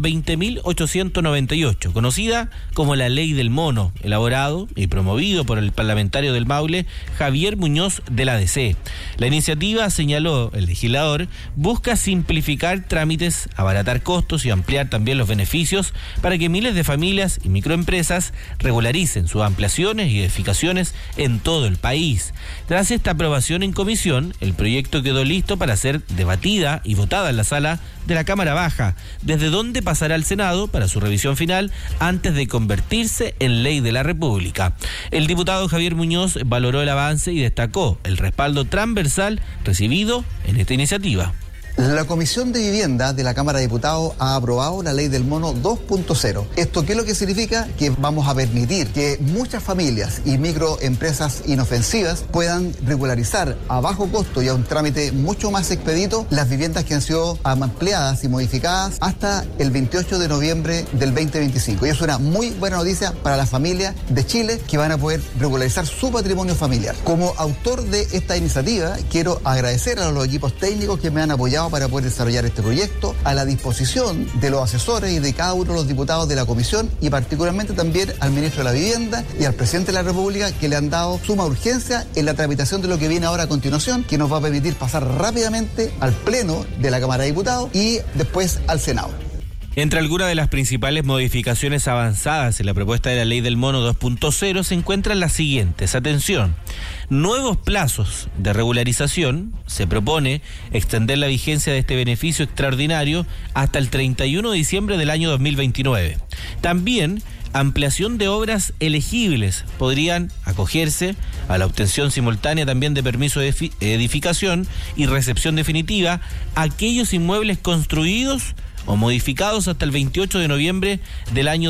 20.898, conocida como la Ley del Mono, elaborado y promovido por el parlamentario del Maule, Javier Muñoz de la DC. La iniciativa, señaló el legislador, busca simplificar trámites, abaratar costos y ampliar también los beneficios para que miles de familias y microempresas regularicen sus ampliaciones y edificaciones en todo el país. Tras esta aprobación en comisión, el proyecto quedó listo para ser debatida y votada en la sala de la Cámara Baja, desde donde pasará al Senado para su revisión final antes de convertirse en ley de la República. El diputado Javier Muñoz valoró el avance y destacó el respaldo transversal recibido en esta iniciativa. La Comisión de Vivienda de la Cámara de Diputados ha aprobado la Ley del Mono 2.0. ¿Esto qué es lo que significa? Que vamos a permitir que muchas familias y microempresas inofensivas puedan regularizar a bajo costo y a un trámite mucho más expedito las viviendas que han sido ampliadas y modificadas hasta el 28 de noviembre del 2025. Y es una muy buena noticia para las familias de Chile que van a poder regularizar su patrimonio familiar. Como autor de esta iniciativa, quiero agradecer a los equipos técnicos que me han apoyado para poder desarrollar este proyecto, a la disposición de los asesores y de cada uno de los diputados de la comisión, y particularmente también al ministro de la Vivienda y al presidente de la República, que le han dado suma urgencia en la tramitación de lo que viene ahora a continuación, que nos va a permitir pasar rápidamente al Pleno de la Cámara de Diputados y después al Senado. Entre algunas de las principales modificaciones avanzadas en la propuesta de la Ley del Mono 2.0 se encuentran las siguientes. Atención, nuevos plazos de regularización. Se propone extender la vigencia de este beneficio extraordinario hasta el 31 de diciembre del año 2029. También ampliación de obras elegibles podrían acogerse a la obtención simultánea también de permiso de edificación y recepción definitiva aquellos inmuebles construidos o modificados hasta el 28 de noviembre del año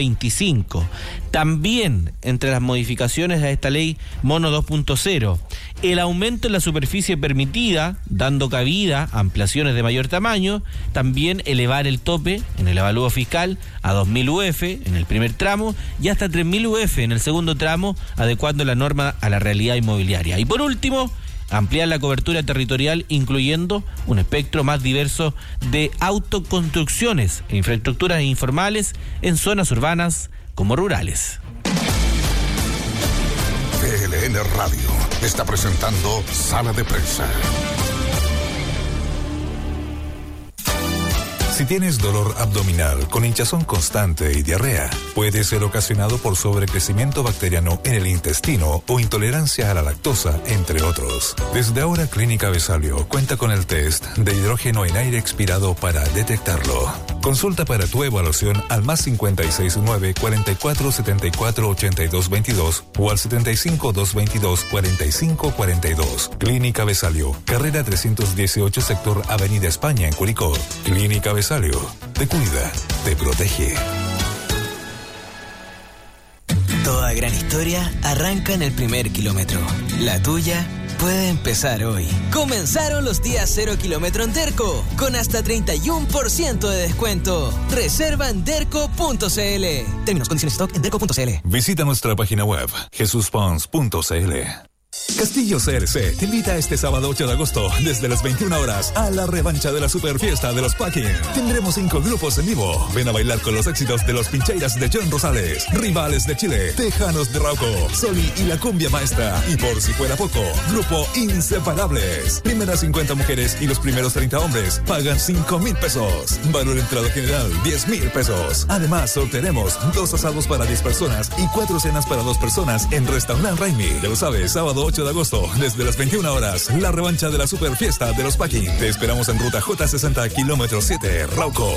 2025. También, entre las modificaciones a esta ley Mono 2.0, el aumento en la superficie permitida, dando cabida a ampliaciones de mayor tamaño, también elevar el tope en el avalúo fiscal a 2.000 UF en el primer tramo y hasta 3.000 UF en el segundo tramo, adecuando la norma a la realidad inmobiliaria. Y por último, ampliar la cobertura territorial, incluyendo un espectro más diverso de autoconstrucciones e infraestructuras informales en zonas urbanas como rurales. PLN Radio está presentando Sala de Prensa. Si tienes dolor abdominal con hinchazón constante y diarrea, puede ser ocasionado por sobrecrecimiento bacteriano en el intestino o intolerancia a la lactosa, entre otros. Desde ahora, Clínica Vesalio cuenta con el test de hidrógeno en aire expirado para detectarlo. Consulta para tu evaluación al +56 9 44 74 82 22 o al 75 222 45 42. Clínica Vesalio, carrera 318, sector Avenida España, en Curicó. Clínica Vesalio, te cuida, te protege. Toda gran historia arranca en el primer kilómetro. La tuya puede empezar hoy. Comenzaron los días 0 kilómetro en Derco, con hasta 31% de descuento. Reserva en derco.cl. Términos, condiciones, stock en derco.cl. Visita nuestra página web, jesuspons.cl. Castillo CRC te invita este sábado 8 de agosto desde las 21 horas a la revancha de la super fiesta de los Packing. Tendremos 5 grupos en vivo. Ven a bailar con los éxitos de los Pincheiras de John Rosales, Rivales de Chile, Tejanos de Rauco, Soli y la Cumbia Maestra. Y por si fuera poco, Grupo Inseparables. Primeras 50 mujeres y los primeros 30 hombres pagan 5,000 pesos. Valor entrada general 10,000 pesos. Además, sortearemos 2 asados para 10 personas y 4 cenas para 2 personas en Restaurant Raimi. Ya lo sabes, sábado 8 de agosto, desde las 21 horas, la revancha de la super fiesta de los Packing. Te esperamos en ruta J60, kilómetro 7, Rauco.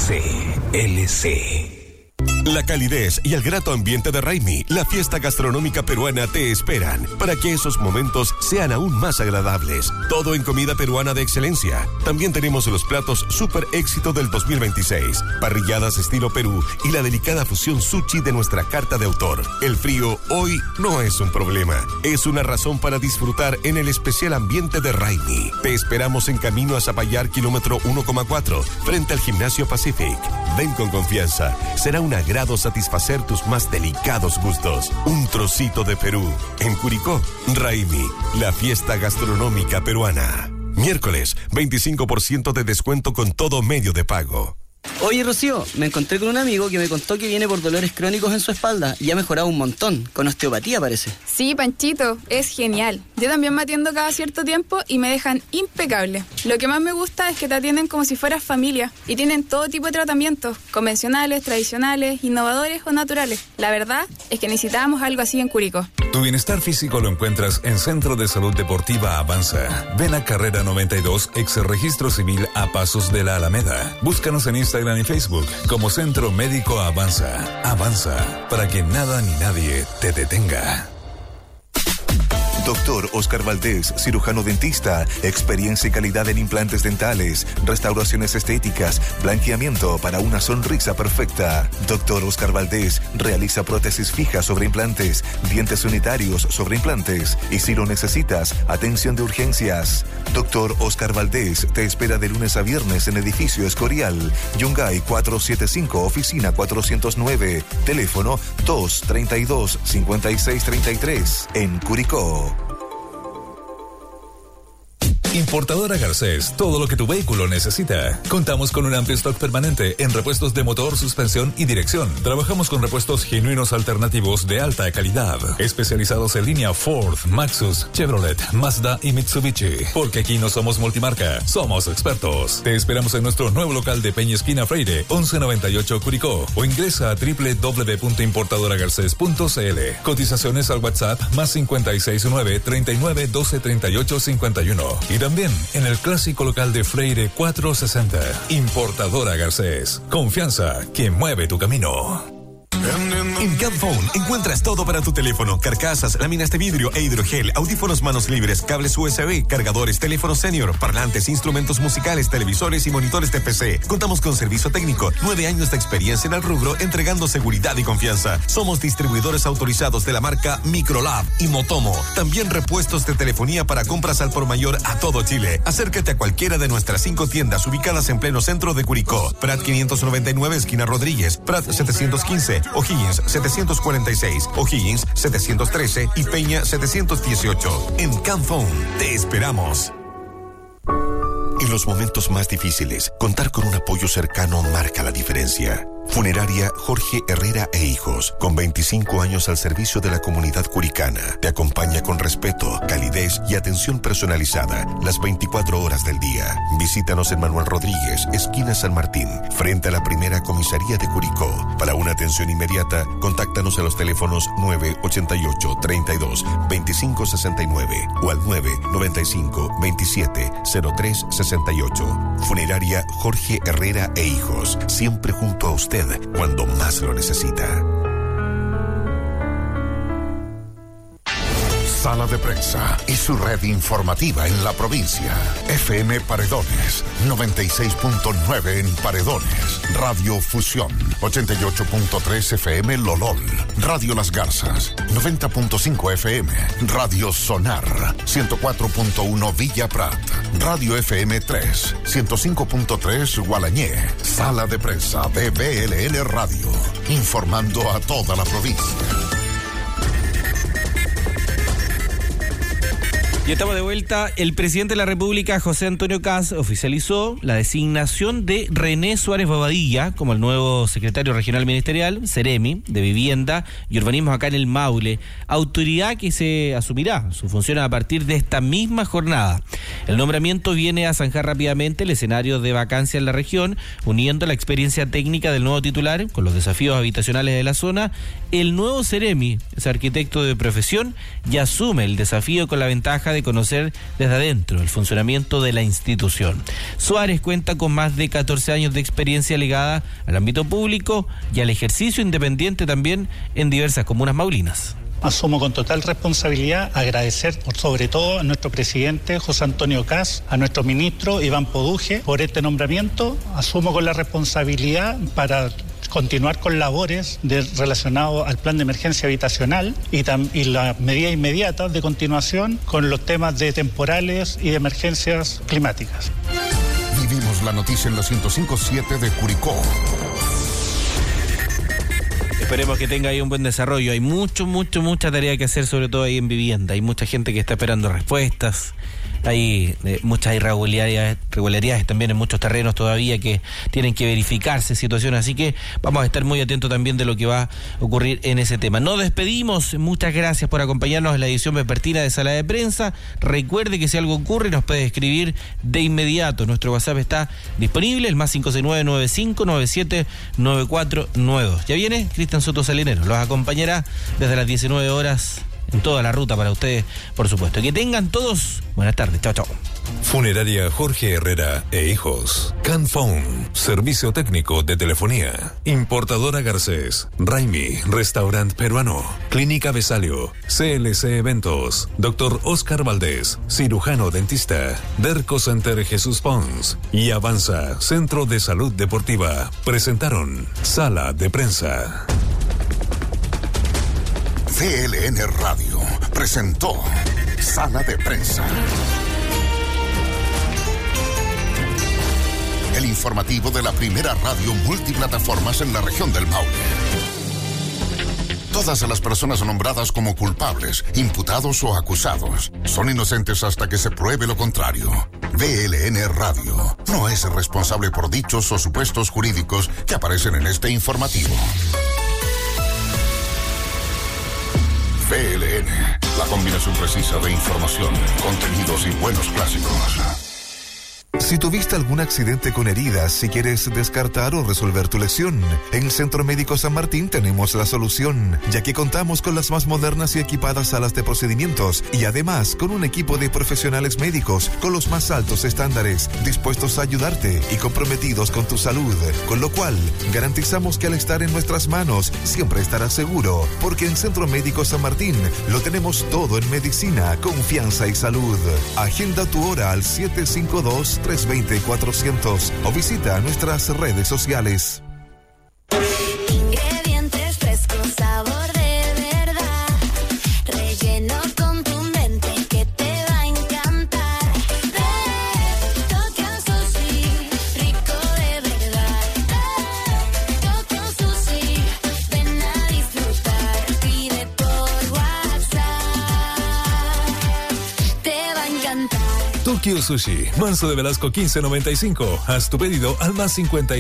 CLC. La calidez y el grato ambiente de Raimi, la fiesta gastronómica peruana, te esperan para que esos momentos sean aún más agradables. Todo en comida peruana de excelencia. También tenemos los platos super éxito del 2026, parrilladas estilo Perú y la delicada fusión sushi de nuestra carta de autor. El frío hoy no es un problema, es una razón para disfrutar en el especial ambiente de Raimi. Te esperamos en camino a Zapallar, kilómetro 1,4, frente al Gimnasio Pacific. Ven con confianza, será un agrado satisfacer tus más delicados gustos. Un trocito de Perú. En Curicó, Raimi, la fiesta gastronómica peruana. Miércoles, 25% de descuento con todo medio de pago. Oye, Rocío, me encontré con un amigo que me contó que viene por dolores crónicos en su espalda y ha mejorado un montón, con osteopatía parece. Sí, Panchito, es genial. Yo también me atiendo cada cierto tiempo y me dejan impecable. Lo que más me gusta es que te atienden como si fueras familia y tienen todo tipo de tratamientos, convencionales, tradicionales, innovadores o naturales. La verdad es que necesitábamos algo así en Curicó. Tu bienestar físico lo encuentras en Centro de Salud Deportiva Avanza. Ven a Carrera 92, ex Registro Civil, a pasos de la Alameda. Búscanos en Instagram y Facebook como Centro Médico Avanza. Avanza, para que nada ni nadie te detenga. Doctor Oscar Valdés, cirujano dentista, experiencia y calidad en implantes dentales, restauraciones estéticas, blanqueamiento para una sonrisa perfecta. Doctor Oscar Valdés realiza prótesis fijas sobre implantes, dientes unitarios sobre implantes y si lo necesitas, atención de urgencias. Doctor Oscar Valdés te espera de lunes a viernes en edificio Escorial, Yungay 475, oficina 409, teléfono 232-5633, en Curicó. Importadora Garcés, todo lo que tu vehículo necesita. Contamos con un amplio stock permanente en repuestos de motor, suspensión y dirección. Trabajamos con repuestos genuinos alternativos de alta calidad, especializados en línea Ford, Maxus, Chevrolet, Mazda y Mitsubishi. Porque aquí no somos multimarca, somos expertos. Te esperamos en nuestro nuevo local de Peña Esquina Freire, 1198 Curicó, o ingresa a www.importadoragarces.cl. Cotizaciones al WhatsApp +569 39 12 38 51. Y también en el clásico local de Freire 460. Importadora Garcés. Confianza que mueve tu camino. En Camphone encuentras todo para tu teléfono: carcasas, láminas de vidrio e hidrogel, audífonos manos libres, cables USB, cargadores, teléfono senior, parlantes, instrumentos musicales, televisores y monitores de PC. Contamos con servicio técnico, 9 años de experiencia en el rubro, entregando seguridad y confianza. Somos distribuidores autorizados de la marca Microlab y Motomo. También repuestos de telefonía para compras al por mayor a todo Chile. Acércate a cualquiera de nuestras 5 tiendas ubicadas en pleno centro de Curicó: Prat 599, esquina Rodríguez; Prat 715, O'Higgins 746, O'Higgins 713 y Peña 718. En Canfón te esperamos. En los momentos más difíciles, contar con un apoyo cercano marca la diferencia. Funeraria Jorge Herrera e Hijos, con 25 años al servicio de la comunidad curicana, te acompaña con respeto, calidez y atención personalizada las 24 horas del día. Visítanos en Manuel Rodríguez, esquina San Martín, frente a la primera comisaría de Curicó. Para una atención inmediata, contáctanos a los teléfonos 988 32 25 69 o al 995 27 03 68. Funeraria Jorge Herrera e Hijos, siempre junto a usted cuando más lo necesita. Sala de Prensa y su red informativa en la provincia. FM Paredones, 96.9 en Paredones. Radio Fusión, 88.3 FM Lolol. Radio Las Garzas, 90.5 FM. Radio Sonar, 104.1 Villa Prat. Radio FM 3, 105.3 Gualañé. Sala de Prensa de BLN Radio, informando a toda la provincia. Y estamos de vuelta. El presidente de la República, José Antonio Kast, oficializó la designación de René Suárez Bobadilla como el nuevo secretario regional ministerial, Ceremi, de Vivienda y Urbanismo acá en el Maule, autoridad que se asumirá sus funciones a partir de esta misma jornada. El nombramiento viene a zanjar rápidamente el escenario de vacancia en la región, uniendo la experiencia técnica del nuevo titular con los desafíos habitacionales de la zona. El nuevo Ceremi es arquitecto de profesión y asume el desafío con la ventaja de conocer desde adentro el funcionamiento de la institución. Suárez cuenta con más de 14 años de experiencia ligada al ámbito público y al ejercicio independiente también en diversas comunas maulinas. Asumo con total responsabilidad agradecer por sobre todo a nuestro presidente José Antonio Kast, a nuestro ministro Iván Poduje por este nombramiento. Asumo con la responsabilidad para continuar con labores relacionadas al plan de emergencia habitacional y las medidas inmediatas de continuación con los temas de temporales y de emergencias climáticas. Vivimos la noticia en la 105.7 de Curicó. Esperemos que tenga ahí un buen desarrollo. Hay mucha tarea que hacer, sobre todo ahí en vivienda. Hay mucha gente que está esperando respuestas. Hay muchas irregularidades también en muchos terrenos todavía que tienen que verificarse situaciones, así que vamos a estar muy atentos también de lo que va a ocurrir en ese tema. Nos despedimos, muchas gracias por acompañarnos en la edición vespertina de Sala de Prensa. Recuerde que si algo ocurre nos puede escribir de inmediato. Nuestro WhatsApp está disponible, el más 569-9597-9492. Ya viene Cristian Soto Salinero, los acompañará desde las 19 horas en toda la ruta para ustedes, por supuesto. Que tengan todos buenas tardes. Chao, chao. Funeraria Jorge Herrera e Hijos. Canfón, servicio técnico de telefonía. Importadora Garcés. Raimi, restaurante peruano. Clínica Besalio. CLC Eventos. Dr. Oscar Valdés, cirujano dentista. Derco Center Jesús Pons. Y Avanza, Centro de Salud Deportiva. Presentaron Sala de Prensa. BLN Radio presentó Sala de Prensa. El informativo de la primera radio multiplataformas en la región del Maule. Todas las personas nombradas como culpables, imputados o acusados son inocentes hasta que se pruebe lo contrario. BLN Radio no es responsable por dichos o supuestos jurídicos que aparecen en este informativo. BLN, la combinación precisa de información, contenidos y buenos clásicos. Si tuviste algún accidente con heridas y quieres descartar o resolver tu lesión, en el Centro Médico San Martín tenemos la solución, ya que contamos con las más modernas y equipadas salas de procedimientos y además con un equipo de profesionales médicos con los más altos estándares, dispuestos a ayudarte y comprometidos con tu salud, con lo cual garantizamos que al estar en nuestras manos siempre estarás seguro, porque en Centro Médico San Martín lo tenemos todo en medicina, confianza y salud. Agenda tu hora al 752-320-400 o visita nuestras redes sociales. Ingredientes frescos, sabor de verdad, relleno contundente que te va a encantar. Tokyo Sushi, rico de verdad. Tokyo Sushi, ven a Tokyo Sushi, Manso de Velasco 1595. Haz tu pedido al más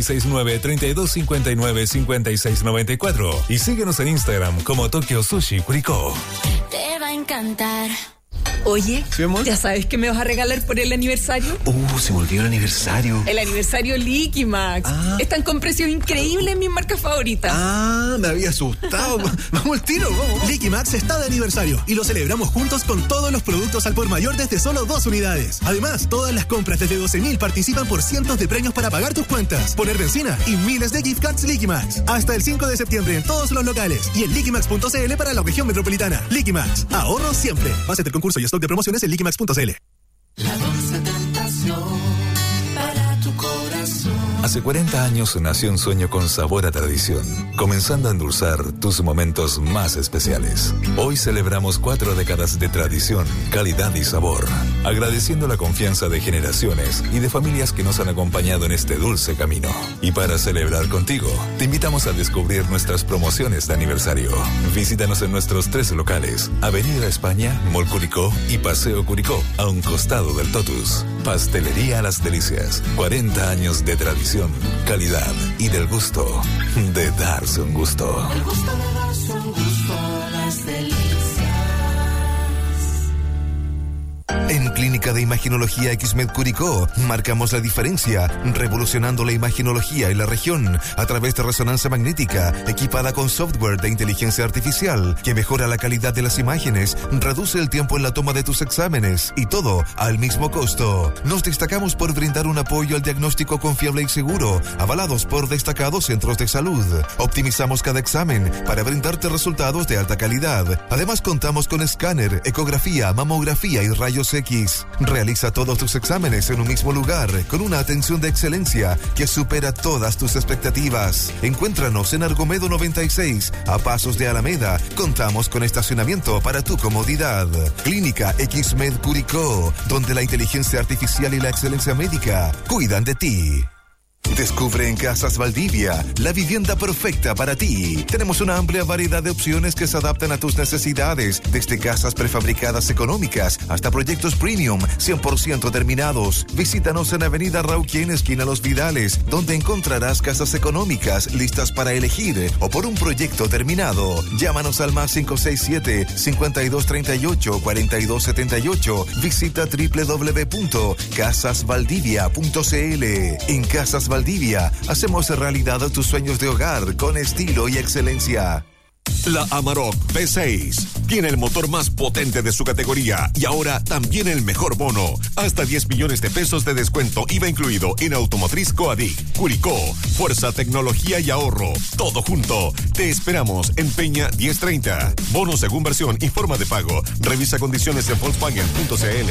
569-3259-5694. Y síguenos en Instagram como Tokyo Sushi Curicó. Te va a encantar. Oye, ¿ya sabes qué me vas a regalar por el aniversario? Se me olvidó el aniversario. El aniversario Liquimax. Están con precios increíbles en mis marcas favoritas. Me había asustado. Vamos al tiro, vamos. Liquimax está de aniversario y lo celebramos juntos con todos los productos al por mayor desde solo 2 unidades. Además, todas las compras desde 12.000 participan por cientos de premios para pagar tus cuentas, poner benzina y miles de gift cards Liquimax. Hasta el 5 de septiembre en todos los locales y en liquimax.cl para la región metropolitana. Liquimax, ahorro siempre. Base del concurso y stock de promociones en liquimax.cl. La dulce tentación para tu corazón. Hace 40 años nació un sueño con sabor a tradición, comenzando a endulzar tus momentos más especiales. Hoy celebramos 4 décadas de tradición, calidad y sabor, agradeciendo la confianza de generaciones y de familias que nos han acompañado en este dulce camino. Y para celebrar contigo, te invitamos a descubrir nuestras promociones de aniversario. Visítanos en nuestros 3 locales, Avenida España, Mall Curicó y Paseo Curicó, a un costado del Totus. Pastelería Las Delicias, 40 años de tradición, calidad y del gusto de darse un gusto. El gusto de darse un gusto, Las Delicias. En Clínica de Imaginología XMED Curicó marcamos la diferencia, revolucionando la imaginología en la región a través de resonancia magnética equipada con software de inteligencia artificial que mejora la calidad de las imágenes, reduce el tiempo en la toma de tus exámenes y todo al mismo costo. Nos destacamos por brindar un apoyo al diagnóstico confiable y seguro, avalados por destacados centros de salud. Optimizamos cada examen para brindarte resultados de alta calidad. Además contamos con escáner, ecografía, mamografía y rayos X. Realiza todos tus exámenes en un mismo lugar con una atención de excelencia que supera todas tus expectativas. Encuéntranos en Argomedo 96, a pasos de Alameda. Contamos con estacionamiento para tu comodidad. Clínica XMED Curicó, donde la inteligencia artificial y la excelencia médica cuidan de ti. Descubre en Casas Valdivia la vivienda perfecta para ti. Tenemos una amplia variedad de opciones que se adaptan a tus necesidades, desde casas prefabricadas económicas hasta proyectos premium 100% terminados. Visítanos en Avenida Rauquien, esquina Los Vidales, donde encontrarás casas económicas listas para elegir o por un proyecto terminado. Llámanos al más 567-5238-4278. Visita www.casasvaldivia.cl. En Casas Valdivia, hacemos realidad tus sueños de hogar con estilo y excelencia. La Amarok V6 tiene el motor más potente de su categoría y ahora también el mejor bono. Hasta 10 millones de pesos de descuento IVA incluido en Automotriz Coadic, Curicó, Fuerza, Tecnología y Ahorro. Todo junto. Te esperamos en Peña 1030. Bono según versión y forma de pago. Revisa condiciones en Volkswagen.cl.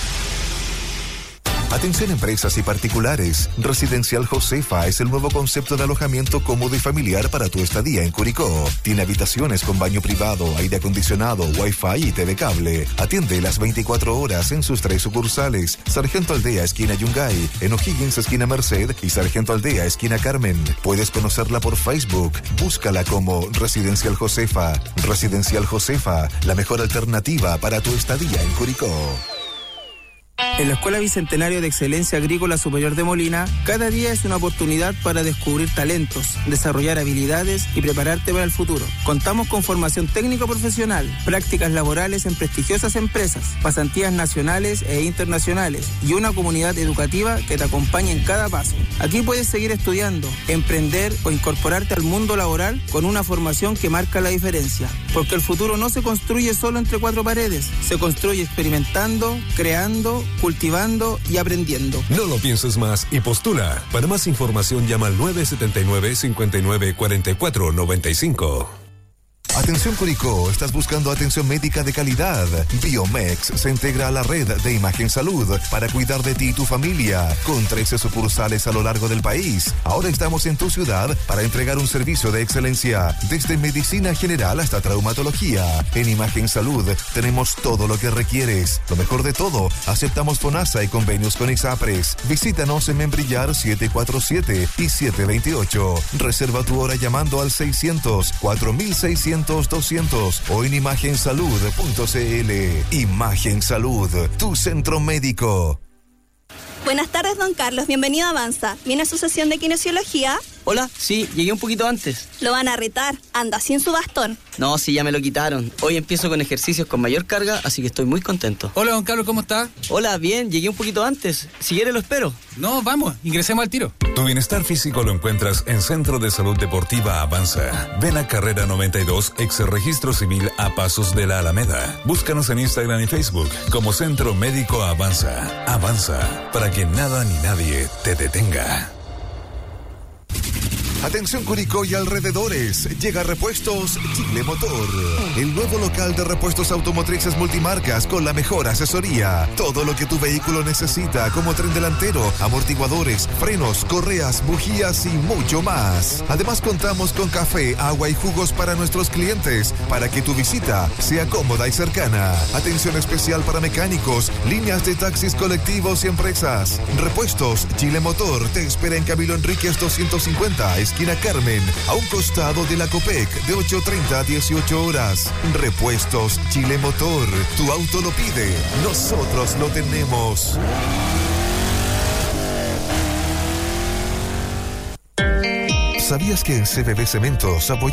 Atención empresas y particulares. Residencial Josefa es el nuevo concepto de alojamiento cómodo y familiar para tu estadía en Curicó. Tiene habitaciones con baño privado, aire acondicionado, wifi y TV cable. Atiende las 24 horas en sus 3 sucursales. Sargento Aldea, esquina Yungay, en O'Higgins, esquina Merced y Sargento Aldea, esquina Carmen. Puedes conocerla por Facebook. Búscala como Residencial Josefa. Residencial Josefa, la mejor alternativa para tu estadía en Curicó. En la Escuela Bicentenario de Excelencia Agrícola Superior de Molina, cada día es una oportunidad para descubrir talentos, desarrollar habilidades y prepararte para el futuro. Contamos con formación técnico profesional, prácticas laborales en prestigiosas empresas, pasantías nacionales e internacionales y una comunidad educativa que te acompaña en cada paso. Aquí puedes seguir estudiando, emprender o incorporarte al mundo laboral con una formación que marca la diferencia. Porque el futuro no se construye solo entre 4 paredes, se construye experimentando, creando, cultivando y aprendiendo. No lo pienses más y postula. Para más información llama al 979-5944-95. Atención Curicó, ¿estás buscando atención médica de calidad? Biomex se integra a la red de Imagen Salud para cuidar de ti y tu familia, con 13 sucursales a lo largo del país. Ahora estamos en tu ciudad para entregar un servicio de excelencia, desde medicina general hasta traumatología. En Imagen Salud tenemos todo lo que requieres. Lo mejor de todo, aceptamos FONASA y convenios con ISAPRES. Visítanos en Membrillar 747 y 728. Reserva tu hora llamando al 600-4600-200 o en imagensalud.cl. Imagen Salud, tu centro médico. Buenas tardes, don Carlos. Bienvenido a Avanza. ¿Viene a su sesión de kinesiología? Hola, sí, llegué un poquito antes. Lo van a retar. Anda sin su bastón. No, sí, ya me lo quitaron. Hoy empiezo con ejercicios con mayor carga, así que estoy muy contento. Hola, don Carlos, ¿cómo está? Hola, bien, llegué un poquito antes. Si quiere lo espero. No, vamos, ingresemos al tiro. Tu bienestar físico lo encuentras en Centro de Salud Deportiva Avanza. Ven a Carrera 92, ex Registro Civil a Pasos de la Alameda. Búscanos en Instagram y Facebook como Centro Médico Avanza. Avanza, para que nada ni nadie te detenga. Atención Curicó y alrededores, llega Repuestos Chile Motor, el nuevo local de repuestos automotrices multimarcas con la mejor asesoría. Todo lo que tu vehículo necesita, como tren delantero, amortiguadores, frenos, correas, bujías y mucho más. Además contamos con café, agua y jugos para nuestros clientes, para que tu visita sea cómoda y cercana. Atención especial para mecánicos, líneas de taxis colectivos y empresas. Repuestos Chile Motor te espera en Camilo Enríquez 250, esquina Carmen, a un costado de la Copec, de 8:30 a 18 horas. Repuestos Chile Motor. Tu auto lo pide, nosotros lo tenemos. ¿Sabías que en CBB Cementos apoyamos